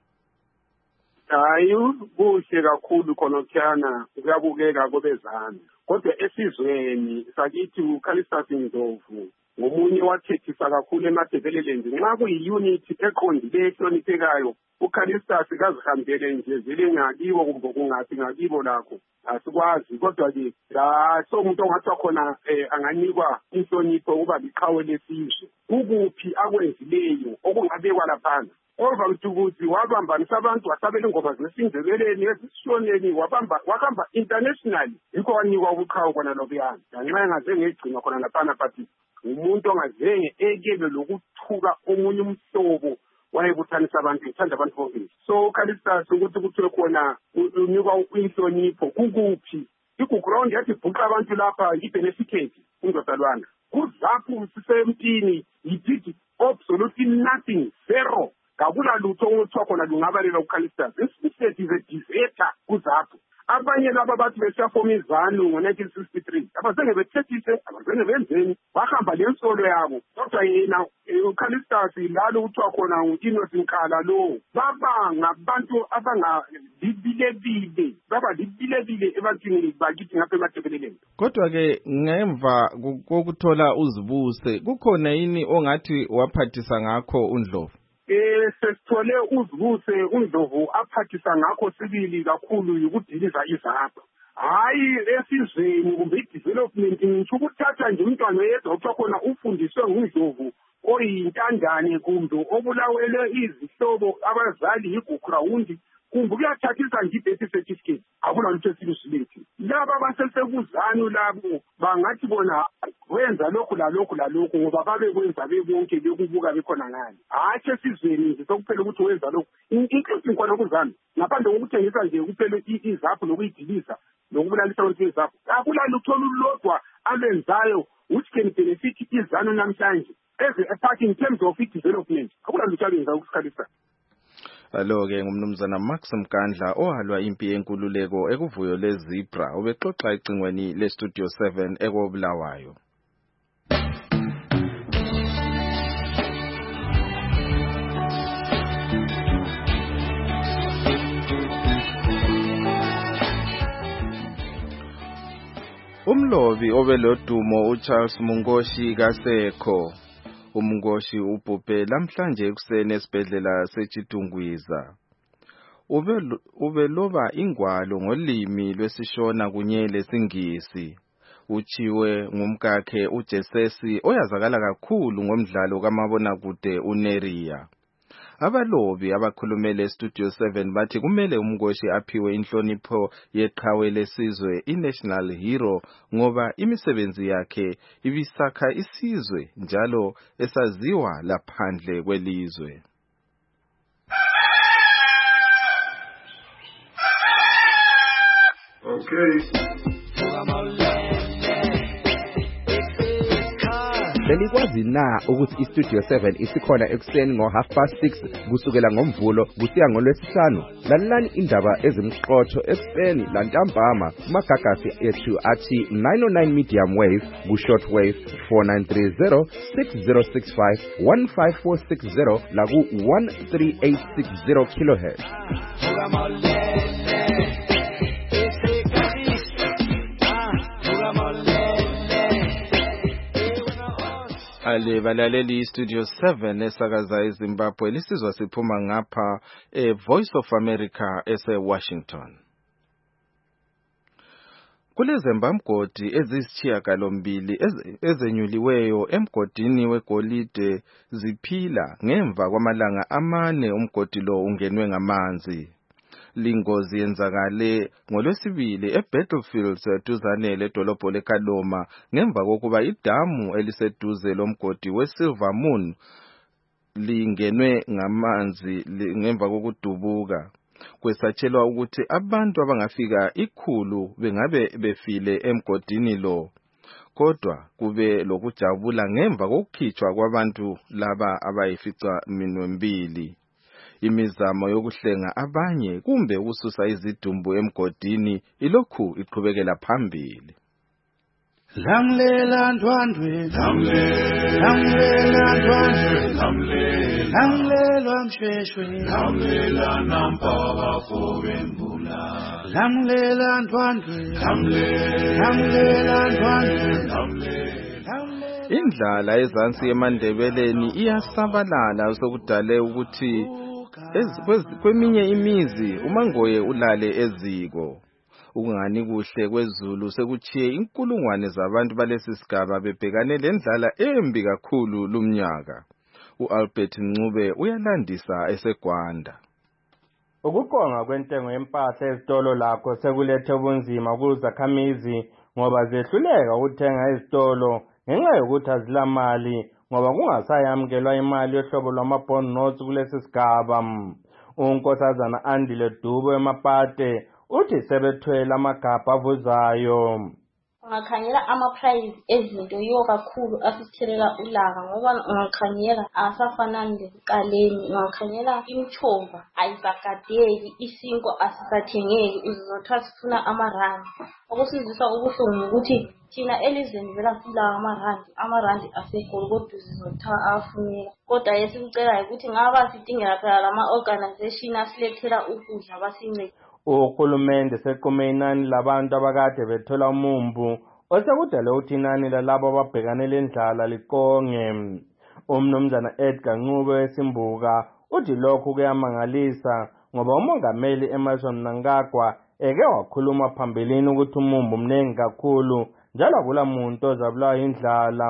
Hayi kuhle kakhulu khonotyana kuyabukeka kobezana kodwa esizweni sakithi uCallistus Ndlovu ngomunye wathethisa kakhulu emadebeleleni nxa kuyi-unity eqondileyo ehloniphekayo uCallistus kazihambele nje vele ngakibo kumbe kungathi ngakibo lakho asikwazi kodwa-ke so umuntu ongathi khona um anganikwa inhlonipho ukuba liqhawe lesizwe kukuphi akwenzileyo okungabekwa laphana ova mtukuzi wabambanisa abantu wasabela ingoma zesindebeleni ezisishoneni wabamba wahamba international yikho wanikwa ubuqhawe khona lobuyana ngenxa engazenge egcinwa khona laphana but umuntu ongazenge ekebe lokuthuka omunye umhlobo wayebuthanisa abantu ethanda abantu bonke. So uCallistus ukuthi kuthiwe khona unikwa inhlonipho kukuphi iguground yathi ibhuqa abantu lapha yi-beneficate undodalwana kuzapho sisempini yidid absolutely nothing zero kakula lutho okuthiwa khona lungabalela uCallistus. Instead is a deserter kuzapho abanye laba bathi besiyafoma izanu ngo-nineteen sixty-three abazenge bethethise abazenge benzeni bahamba lensolo yabo kodwa yena uCallistus lalo kuthiwa khona u-Innocent Nkala lo baba ngabantu abangalibilebile baba libilebile ebantwini bakithi ngapha emadebeleleni. Kodwa-ke ngemva kokuthola uzibuse kukhona yini ongathi waphathisa ngakho uNdlovu? Eh sesithole uzibuse uNdlovu aphathisa ngakho sibili kakhulu yikudiliza izapha hayi esizweni kumbe i-development ngisho ukuthatha nje umntwana oyedwa kuthiwa khona ufundiswe nguNdlovu oyintandane kumbe obulawele izihlobo abazali yigugurawundi kumbe kuyathathisa nje i-birth certificate akula lutho esilusilethi laba abasesekuzanu labo bangathi bona wenza lokhu lalokhu lalokhu ngoba babe kwenza bebonke bekubuka bekhona ngani hatshi esizweni nje sokuphela ukuthi wenza lokhu including khona kuzanu ngaphandle kokuthengisa nje kuphela izapho nokuyidiliza nokubulalisa abantu izapho akula lutho olulodwa alenzayo which can benefit izanu namhlanje as a part in terms of development akula lutho alenza ukusikhalisa. Alo-ke ngumnumzana Max Mkandla ohalwa impi yenkululeko ekuvuyo leZebra ubexoxa ecingweni leStudio seven ekobulawayo. Umlobi obelodumo uCharles Mungoshi kasekho. Umungoshi ubhubhe lamhlanje ekuseni esibhedlela seChitungwiza. Ubeloba ingwalo ngolimi lwesishona kunye lesingisi. uchiwe ngumkakhe uJesesi oyazakala kakhulu ngomdlalo kamabonakude uNeria. Abalobi abakhulumele Studio seven bathi kumele uMngoshi aphiwe inhlonipho yeqhawe lesizwe iNational Hero ngoba imisebenzi yakhe ibisakha isizwe njalo esaziwa laphandle kwelizwe. Okay. Benikwazi na ukuthi iStudio seven isikhona ekseni ngo half past six kusukela ngomvulo kusiya ngolwesihlanu. Lalelani indaba ezimqotho ekseni lantambama kumagagasi ethu athi nine oh nine medium wave ku short wave four nine three zero six zero six five one five four six zero la ku one three eight six zero kilohertz. Ale balaleli Studio seven esakaza eZimbabwe lisizwa siphuma ngapha e Voice of America ese Washington. Kulezembamgodi ezisishiyagalombili ezenyuliweyo emgodini wegolide ziphila ngemva kwamalanga amane umgodi lo ungenwe ngamanzi. Lingozi yenzakale ngolwesibili eBattlefields duzane ledolobho leKaloma ngemva kokuba idamu eliseduze lomgodi weSilver Moon lingenwe ngamanzi ngemva kokudubuka. Kwesatshelwa ukuthi abantu abangafika ikhulu bengabe befile emgodini lo. Kodwa kube lokujabula ngemva kokukhitshwa kwabantu laba abayifica minwembili. Imizamo yokuhlenga abanye kumbe ukususa izidumbu emgodini ilokhu iqhubekela phambili. Lamlela ndwandwe lamlela ndwandwe lamlela msheshwe lamlela nampaka fobembula lamlela ndwandwe lamlela ndwandwe. Indlala ezansi eMandebeleni iyasabalala sokudale ukuthi kweminye imizi uMangoye ulale eziko. Ukungani kuhle kwezulu sekuchiye inkulungwane zabantu balesi sigaba bebhekane lendlala embi kakhulu lumnyaka. uAlbert Ncube uyalandisa eseGwanda. Ukuqonga kwentengo yempahla ezitolo lakho sekulethe ubunzima kuzakhamizi ngoba zehluleka ukuthenga ezitolo ngenxa yokuthi azilamali ngoba kungasayamukelwa imali yohlobo lwama-bond notes kulesi sigaba. Unkosazana Andile Dubo eMapate uthi sebethwele amagabha avuzayo. Ungakhangela ama-price ezinto yiwo kakhulu asisithelela ulaka ngoba ungakhangela asafanani lekuqaleni. Ungakhangela imchova ayisagadeki, isinko asisathengeki, uzizothatha sifuna amarandi. Okusizisa ubuhlungu ukuthi thina elizweni vela silaka amarandi, amarandi asekhulu kodwa uzizothatha afuneka. Kodwa esikucela ukuthi ngaba sidingela phela lama-organization asilethela ukudla basincede. Uhulumende sequme inani labantu abakade bethola umumbu osekudale ukuthi inani lalabo ababhekane lendlala liqonge. Umnumzana Edgar Ncube weSimbuka uthi lokhu kuyamangalisa ngoba umongameli Emerson Mnangagwa eke wakhuluma phambilini ukuthi umumbu mnengi kakhulu njalo akula muntu ozabulawa indlala.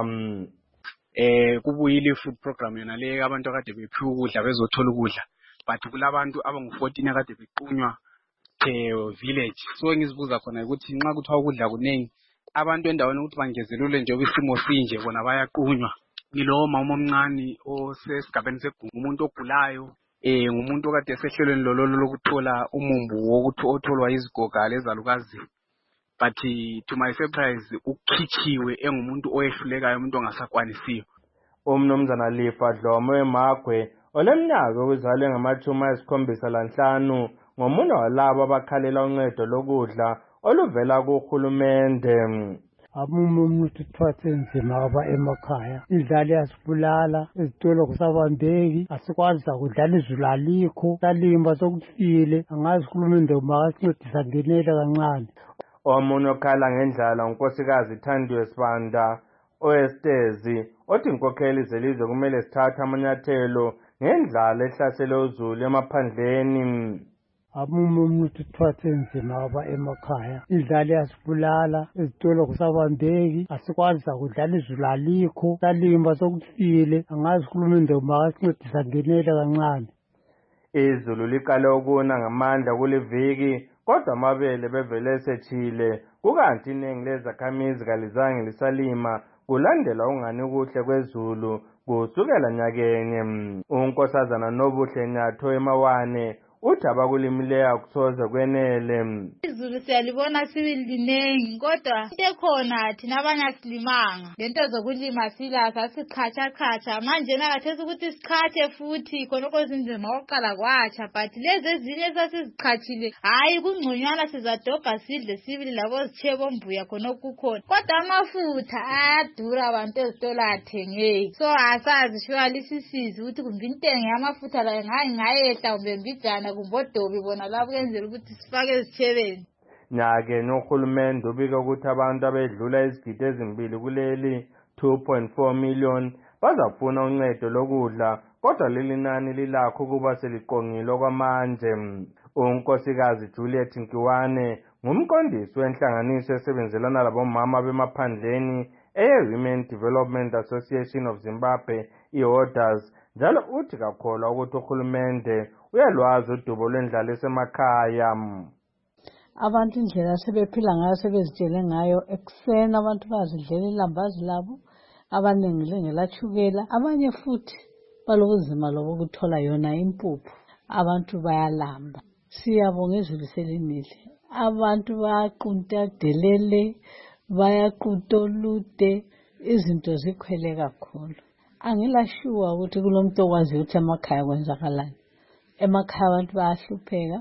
Eh kubuyile food program yona le abantu akade bephiwa ukudla bezothola ukudla, but kulabantu abangu fourteen akade bequnywa village. So ngizibuza khona ukuthi nxa kuthiwa ukudla kunengi abantu endaweni ukuthi bangezelule nje kwisimo sinje bona bayaqunywa. Ngilowo mama omncane osesigabeni segugu, umuntu ogulayo, eh ngumuntu okade esehlelweni lololo lokuthola umumbu wokuthi otholwa izigoga lezalukazi, but to my surprise ukhitshiwe engumuntu oyehlulekayo, umuntu ongasakwanisiyo. Umnumzana Lifa Dlomo eMagwe oleminyaka okuzalwe ngamachumi ayisikhombisa lanhlanu ngomunye walabo abakhalela uncedo lokudla oluvela kuhulumende. Amumuntu thwathe nzima aba emakhaya, indlala yasibulala, izitolo kusabambeki, asikwazi ukudlala izulu alikho, salimba sokufile, angazi uhulumende makasincedisa ngenela kancane. Omunye okhala ngendlala unkosikazi Thandiwe Sibanda oestezi othi inkokheli zelizwe kumele sithathe amanyathelo ngendlala ehlasele uzulu emaphandleni. amume umuntu uthwathe nzima ngoba emakhaya indlala iyasibulala, ezitolo kusabambeki, asikwazi sakudlala izulu alikho, salimba sokufile, angazi uhulumende makasincedisa ngenela kancane. Izulu liqale ukuna ngamandla kuliviki, kodwa amabele bevele esethile, kukanti iningi lezakhamizi kalizange lisalima kulandela ungani kuhle kwezulu kusukela nyakenye. Unkosazana Nobuhle Nyatho eMawane uthi abakulimileyo akusoze kwenele. Izulu siyalibona silinengi kodwa into ekhona thina abanye asilimanga. Lento zokulima silasa sikhatsha khatsha manje nakathesa ukuthi sikhathe futhi khonoko zinzima oqala kwatsha but lezi ezinye esasizikhathile hayi kungconywana sizadoga sidle sibili labo zitshebo mbuya khonoko kukhona. Kodwa amafutha ayadura abantu ezitolo athengeki. So asazi shwali sisizi ukuthi kumbe intengo yamafutha la ngayi ngayehla kumbe mbijana kumbodobi bona lapho kwenzela ukuthi sifake ezitshebeni. Nyake nohulumende ubika ukuthi abantu abedlula izigidi ezimbili kuleli two point four million bazafuna uncedo lokudla, kodwa leli nani lilakho kuba seliqongile okwamanje. Unkosikazi Juliet Nkiwane ngumqondisi wenhlanganiso esebenzelana labomama bemaphandleni eye-Women Development Association of Zimbabwe, i-Holders, njalo uthi kakholwa ukuthi uhulumende uyalwazi udubo lwendlala esemakhaya. Abantu indlela sebephila ngayo sebezitshele ngayo, ekuseni abantu bazidlela ilambazi labo, abaningi lengelashukela, abanye futhi balobuzima lokuthola yona impuphu. Abantu bayalamba. Siyabonga izulu selinile. Abantu bayaqunta delele, bayaqunta olude, izinto zikhwele kakhulu. Angilashuwa ukuthi kulomuntu okwazi ukuthi emakhaya kwenzakalani. Emakhaya abantu bayahlupheka.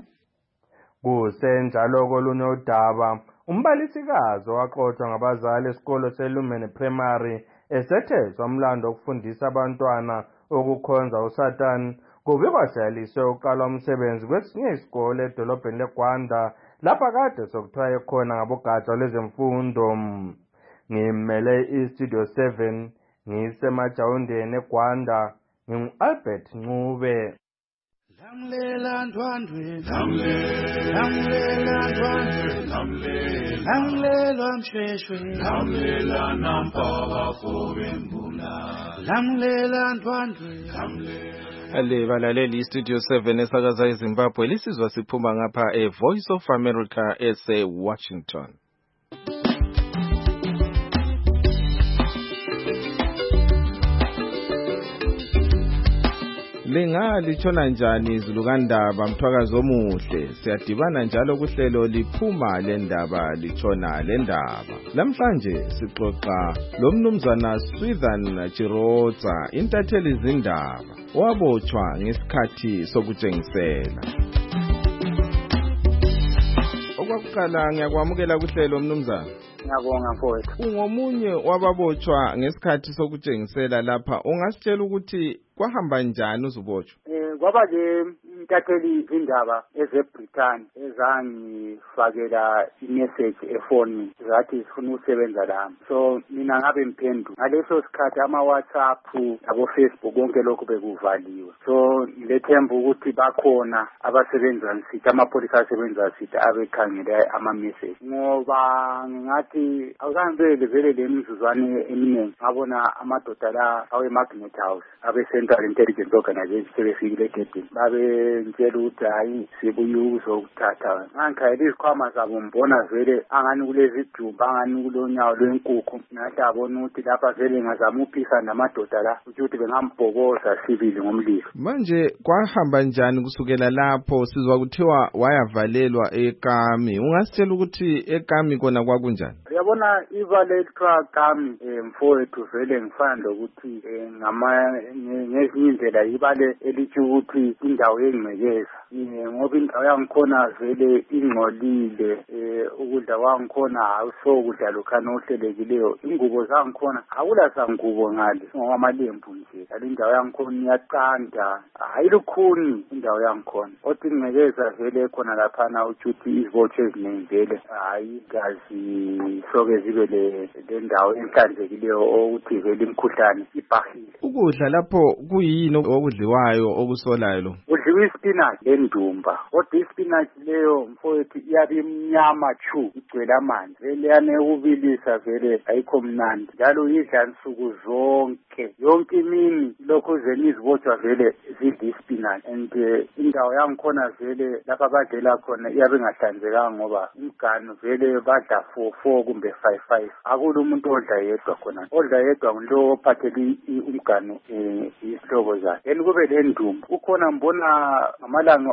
Kusenjalo kolunye udaba, umbalisikazi waxoxwa ngabazali esikolo seLumene Primary esethezwa umlando wokufundisa abantwana ukukhonza uSathane kubikwa seyaliswe uqala umsebenzi kwesinye isikole edolobheni leGwanda lapha kade sokuthiwa ekhona ngabogatsha lwezemfundo. Ngimele iStudio seven ngisemajawundeni eGwanda, ngingu-Albert Ncube. Lamlela ndwandwe, lamlela ndwandwe, lamlela msheshwe, lamlela nampaka fobembula, lamlela ndwandwe. Ale balaleli iStudio seven esakaza eZimbabwe lisizwa siphuma ngapha eVoice of America ese Washington. Linga litshona njani izulu kaNdaba Mthwakazi omuhle, siyadibana njalo kuhlelo liphuma lendaba litshona lendaba. Namhlanje sixoxa lomnumzana Swithan Chiroza intatheli zindaba owabotshwa ngesikhathi sokutshengisela. Okwakuqala ngiyakwamukela kuhlelo mnumzana. Ngiyabonga mfowethu. Ungomunye wababotshwa ngesikhathi sokutshengisela lapha, ungasitshela ukuthi kwahamba njani uzubotshwa? Eh kwaba ke intatheli indaba ezeBritain ezangifakela imessage efoni zathi sifuna ukusebenza la. So mina ngabe mphendu ngaleso sikhathi ama WhatsApp abo Facebook konke lokho bekuvaliwe. So lethemba ukuthi bakhona abasebenza nsithi amapolisa asebenza nsithi abekhangela ama message. Ngoba ngathi awuzange vele le mizuzwane eminingi ngabona amadoda la awe Magnet House abe Central Intelligence Organization sebefikile egedini babe ngitshela ukuthi hayi sibuye ukuthatha. Ngangikhayela izikhwama zabo mbona vele angani kulezi idumba angani kulonyawo lwenkukhu, nathi abona ukuthi lapha vele ngazama uphisa namadoda la ukuthi bengambhokoza sibili ngomlilo. Manje kwahamba njani kusukela lapho? Sizwa kuthiwa wayavalelwa eKami. Ungasitshela ukuthi eKami kona kwakunjani? Uyabona ivalelwa Kami mfowethu vele ngifana lokuthi ngama ngezinye indlela ibale elithi ukuthi indawo yengcekeza, ngoba indawo yangikhona vele ingcolile, ukudla kwangikhona awusokudla lokhana ohlelekileyo, ingubo zangikhona awula zangubo ngale ngamalembu nje, indawo yangikhona iyaqanda ayilukhuni indawo yangikhona, kodwa ingcekeza vele khona laphana ukuthi izibotho eziningi vele hayi gazi soke zibe le ndawo enhlanzekileyo ukuthi vele imkhuhlane ibhahile. Ukudla lapho kuyini okudliwayo okusolayo lo? Kudliwa ispinach lendumba. Kodwa ispinach leyo mfowethu iyabe imnyama chu, igcwele amanzi. Vele yane ukubilisa vele ayikho mnandi. Njalo idla nsuku zonke. Yonke imini lokho zenizibotshwa vele zidla ispinach. And uh, indawo yangikhona vele lapha badlela khona iyabe ingahlanzekanga ngoba umganu vele badla four four kumbe five five. Akula umuntu odla yedwa khona. Odla yedwa ngulo ophathele umganu eh isihlobo zakhe. Then kube lendumba. Ukhona mbona ngamalanga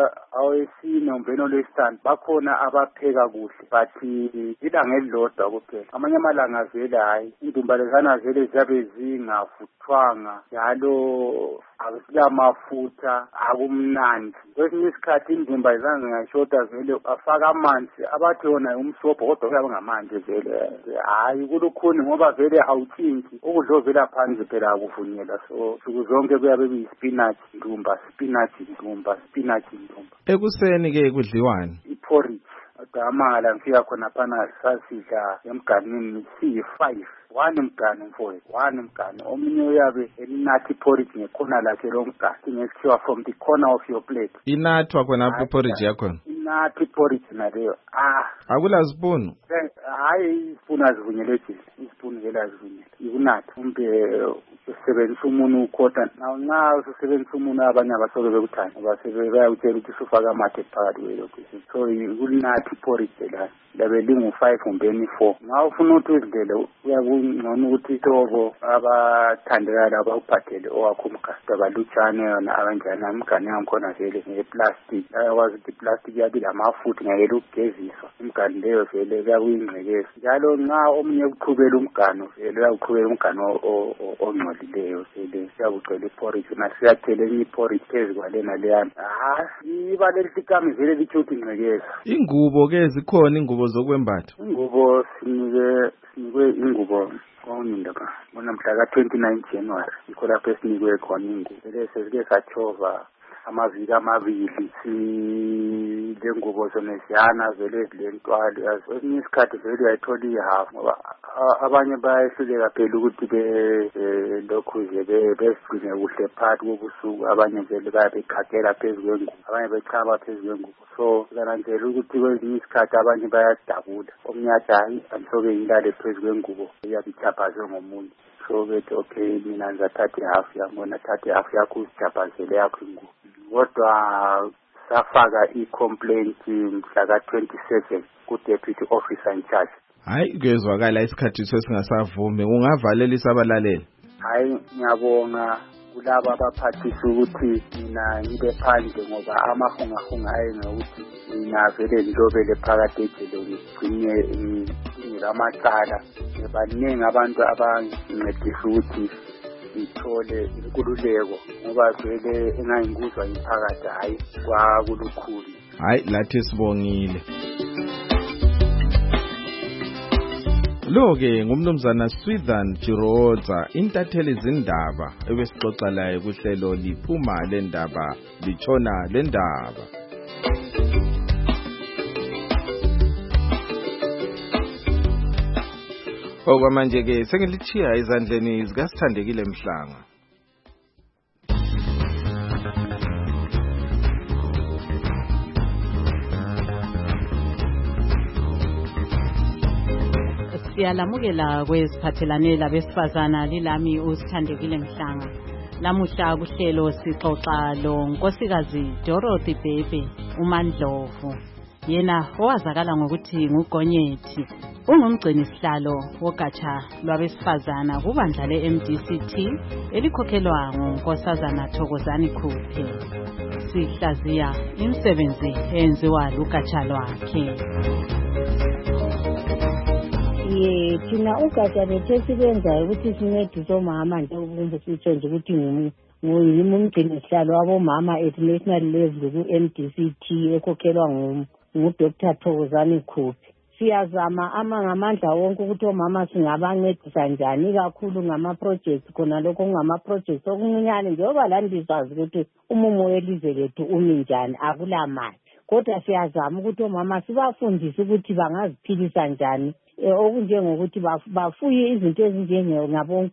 awesine umbeno lwesithathu bakhona abapheka kuhle but ilanga elilodwa kuphela. Amanye amalanga vele hayi indumba lezana vele ziyabe zingavuthwanga njalo akusila mafutha akumnandi. Kwesinye isikhathi indumba lezana zingashoda vele afaka amanzi abathi yona umsobho kodwa kuyabe ngamanzi vele hayi kulukhuni ngoba vele awuthinki ukudlo vela phansi phela akuvunyelwa. So suku zonke kuyabe kuyispinach ndumba spinach ndumba spinach ndumba. Ekuseni ke kudliwani? Iporridge. Amala ngifika khona phana sasidla emganini siyi five. One mganu mfowethu, one mganu. Omunye uyabe elinathi porridge ngekhona lakhe lomganu. Ngekuthiwa from the corner of your plate. Inathwa khona apho porridge yakhona? Inathi porridge naleyo. Ah. Akula spoon? Hayi spoon azivunyelwe nje. Spoon vele azivunyelwe. Ikunatha umbe usebenzisa umuntu ukhota. Naw nxa usebenzisa umuntu abanye abasoke bekuthanda. Basebe bayakutshela ukuthi usufaka amathe phakathi kwelokho. So kulinathi porridge la. Labe lingu five umbeni four. Nga ufuna ukuthi uzidlele uyakungcono ukuthi tobo abathandekayo abawuphathele owakho umgasta balutshane yona abanjani amgane yangikhona vele ngeplastic. Ayakwazi ukuthi plastic yabila amafutha ngeke ukugeziswa. Umgane leyo vele kuyingcekeza. Njalo nxa omunye uqhubela umgano vele uyaqhubela umgano ongcolileyo vele siyakugcela iporridge nasiyathele enye iporridge phezu kwalena leyana. Ah, iba lesikami vele lithi ingcekeza. Ingubo ke zikhona ingubo zokwembatha? Ingubo sinike sinikwe ingubo onindaba bona mhla ka twenty-nine January ikho lapho esinikwe khona ingubo. Vele sesike sathova amaviki amabili si lengubo zona ziyana vele lentwali ezinye isikhathi vele uyayithola ihalf ngoba abanye bayehluleka phela ukuthi be lokhu nje besigcine kuhle phakathi kobusuku. Abanye vele bayabekhakhela phezu kwengubo, abanye bechaba phezu kwengubo. So kulanzela ukuthi kwezinye isikhathi abanye bayadabula. Omunye athi hayi angisoke ngilale phezu kwengubo iyabichaphaze ngomunye. So bethi okay mina ngizathatha ihalf yangona thatha ihalf yakho uzichaphazele yakho ingubo. Kodwa safaka i-complaint mhla ka twenty-seven ku-deputy officer in charge. Hayi kuyezwakala isikhathi sesingasavumi ungavalela isabalaleli. Hayi ngiyabonga kulabo abaphathisa ukuthi mina ngibe phandle ngoba amahungahunga ayengokuthi mina vele ngilobele phakathi ejeleni ngigcine ngilamacala. Baningi abantu abangincedisa ukuthi ngithole inkululeko ngoba vele engangikuzwa ngiphakathi hayi kwakulukhulu. Hayi lathi sibongile. Lo-ke ngumnumzana Swithan Chiroza intatheli zindaba ebesixoxa laye kuhlelo liphuma lendaba litshona lendaba. Okwamanje ke sengilithiya izandleni zikaSithandekile Mhlanga. Siyalamukela kweziphathelane labesifazana lilami uSithandekile Mhlanga. Lamuhla kuhlelo sixoxa lo nkosikazi Dorothy Bhebhe uMandlovu. Yena owazakala ngokuthi nguGonyethi. Ungumgcini sihlalo wogatsha lwabesifazana kubandla le-M D C T elikhokhelwa nguNkosazana Thokozani Khuphe. Sihlaziya imisebenzi eyenziwa lugatsha lwakhe. Ye thina ugatsha lethu esibenzayo ukuthi sincedise omama nje ukumbe sitsho nje ukuthi ngiyimi umgcini sihlalo wabomama at national level ku-M D C T ekhokhelwa ngu-Doctor Thokozani Khuphe. Siyazama ama ngamandla wonke ukuthi omama singabancedisa njani kakhulu ngama-projects khona lokho ngama-projects okuncinyane njengoba landizazi ukuthi umumo welizwe lethu umi njani akula mali. Kodwa siyazama ukuthi omama sibafundise ukuthi bangaziphilisa njani okunjengokuthi bafuye izinto ezinjengabonkukhu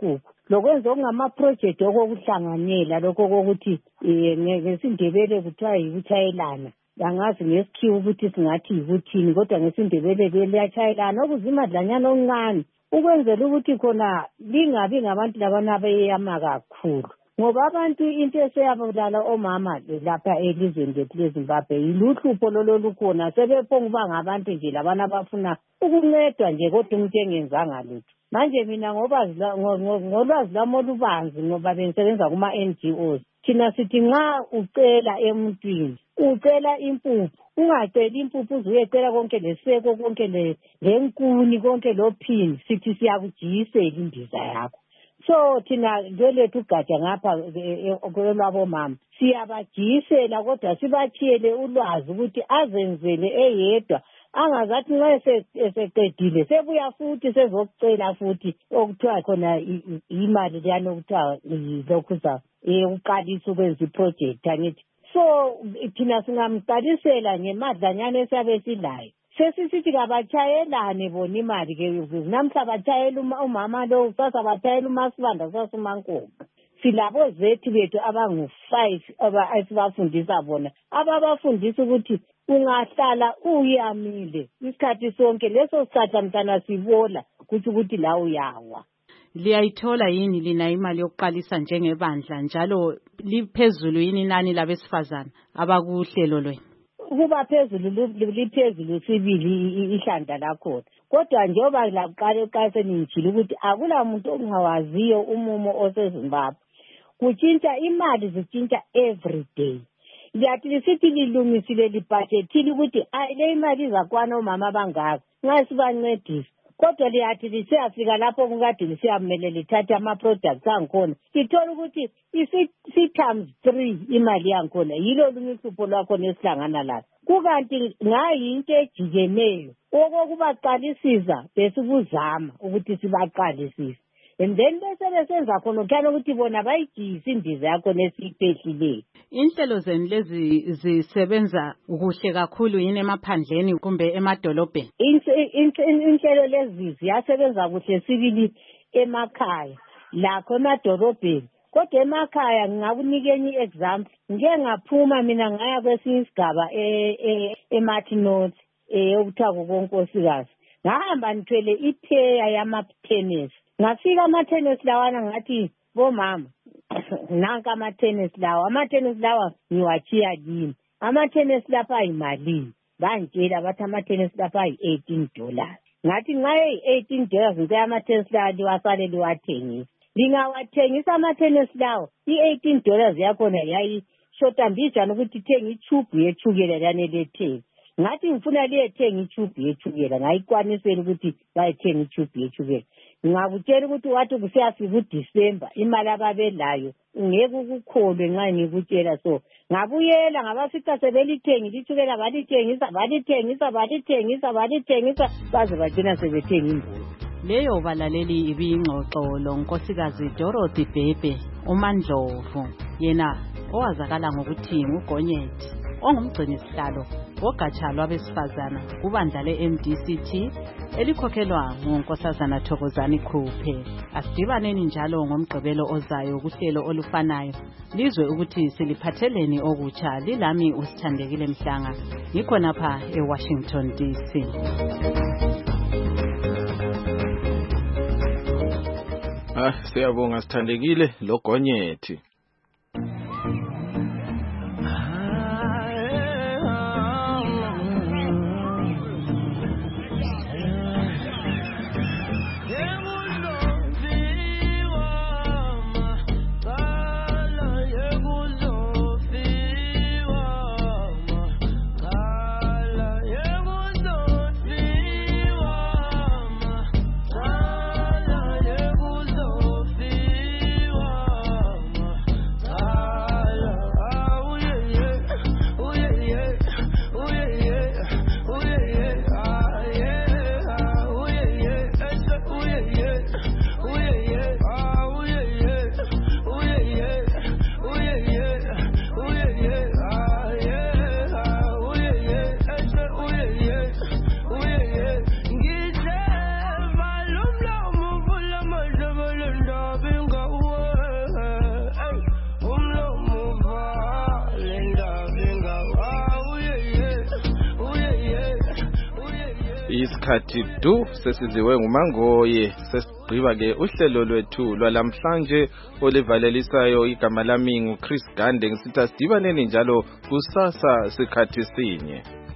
lokwenza okungama-project okokuhlanganyela lokho kokuthi um ngesindebele kuthiwa yikuthayelana angazi ngesikhiwa ukuthi singathi yikuthini kodwa ngesindebele liyatshayelana okuzimadlanyana okuncane ukwenzela ukuthi khona lingabi ngabantu labana abeyama kakhulu ngoba abantu into eseyabulala omama lapha elizweni lethu leZimbabwe yiluhlupho lolo lukhona sebephonguba ngabantu nje labana abafuna ukuncedwa nje kodwa umuntu engenzanga lutho manje mina ngoba ngolwazi lami olubanzi ngoba bengisebenza kuma-N G Os thina sithi nxa ucela emuntwini ucela impuphu ungaceli impuphu uze uyecela konke leseko konke lenkuni konke lophini sithi siyakujiyisela indiza yakho so thina ngelethu ugatsha ngapha kwelwabomama siyabajiyisela kodwa sibathiyele ulwazi ukuthi azenzele eyedwa angazathi nxa eseqedile sebuya futhi sezokucela futhi okuthiwa khona imali leyani okuthiwa lokhuza ukuqalisa ukwenza iproject angithi so thina singamqalisela ngemadlanyana esiyabe silayo sesisithi kabatshayelane bona imali-ke namhla batshayela umama lo kusasa batshayela umasibanda kusasa umankoma silabo zethu bethu abangu-five esibafundisa bona ababafundisa ukuthi ungahlala uyamile isikhathi sonke leso sikhathi mntana sibola kuthi ukuthi la uyawa. Liyayithola yini lina imali yokuqalisa njengebandla njalo liphezulu yini inani labesifazana abakuhlelo lwenu? Kuba phezulu liphezulu sibili ihlandla lakhona kodwa njengoba laqala eqaliseni ngijile ukuthi akula muntu ongawaziyo umumo oseZimbabwe kutshintsha imali zitshintsha every day liyathi lisithi lilungisile libhajethile ukuthi le imali izakwana omama abangaka nxa sibancedisa kodwa liyathi lisiyafika lapho kukade lisiyamele lithathe ama-products angikhona lithola ukuthi isi-times three imali yangikhona yilo lunye uhlupho lwakhona esihlangana lazo kukanti ngayinto ejijeneyo okokubaqalisisa besikuzama ukuthi sibaqalisise and then bese besenza khona kukhanya ukuthi bona bayijiyise indiza yakhona esiyipehlileyo. Inhlelo zenu lezi zisebenza kuhle kakhulu yini emaphandleni kumbe emadolobheni? Inhlelo lezi ziyasebenza kuhle sibili emakhaya lakho emadolobheni kodwa emakhaya ngingakunika enye i-example ngike ngaphuma mina ngaya kwesinye isigaba eMartin North okuthiwa kukonkosikazi ngahamba ngithwele ipheya yama-tennis ngafika ama-tennis lawana ngathi bomama nanka ama-tennis lawa ama-tennis lawa ngiwachiya kini ama-tennis lapha ayimalini bangitshela bathi ama-tennis lapha ayi-eighteen dollars ngathi nxa eyi-eighteen dollars ngicela ama-tennis lawa liwasale liwathengisa lingawathengisa ama-tennis lawa i-eighteen dollars yakhona yayishota mbijana ukuthi ithenga ichubhu yethukela yaneletheki ngathi ngifuna liyethenga ichubhu yethukela ngayikwanisela ukuthi bayethenga ichubhu yethukela ngakutshela ukuthi wathi kusiyafika uDisemba imali ababelayo ngeke ukukholwe nxa ngikutshela so ngabuyela ngabafica sebelithengile ithukela balithengisa balithengisa balithengisa balithengisa baze bagcina sebethenga imbuzi. Leyo balaleli ibiyingxoxo lo nkosikazi Dorothy Bhebhe uMandlovu yena owazakala ngokuthi nguGonyethi ongumgcini sihlalo wogatsha lwabesifazana kubandla le-M D C T elikhokhelwa nguNkosazana Thokozani Khuphe. Asidibaneni njalo ngomgqibelo ozayo kuhlelo olufanayo lizwe ukuthi siliphatheleni okutsha. Lilami uSithandekile Mhlanga ngikhonapha eWashington D C. Ah, siyabonga Sithandekile lo Gonyethi. isikhathi du sesiziwe nguMangoye. Sesigqiba ke uhlelo lwethu lwalamhlanje olivalelisayo. Igama lami nguChris Gande, ngisithi asidibaneni njalo kusasa sikhathi sinye.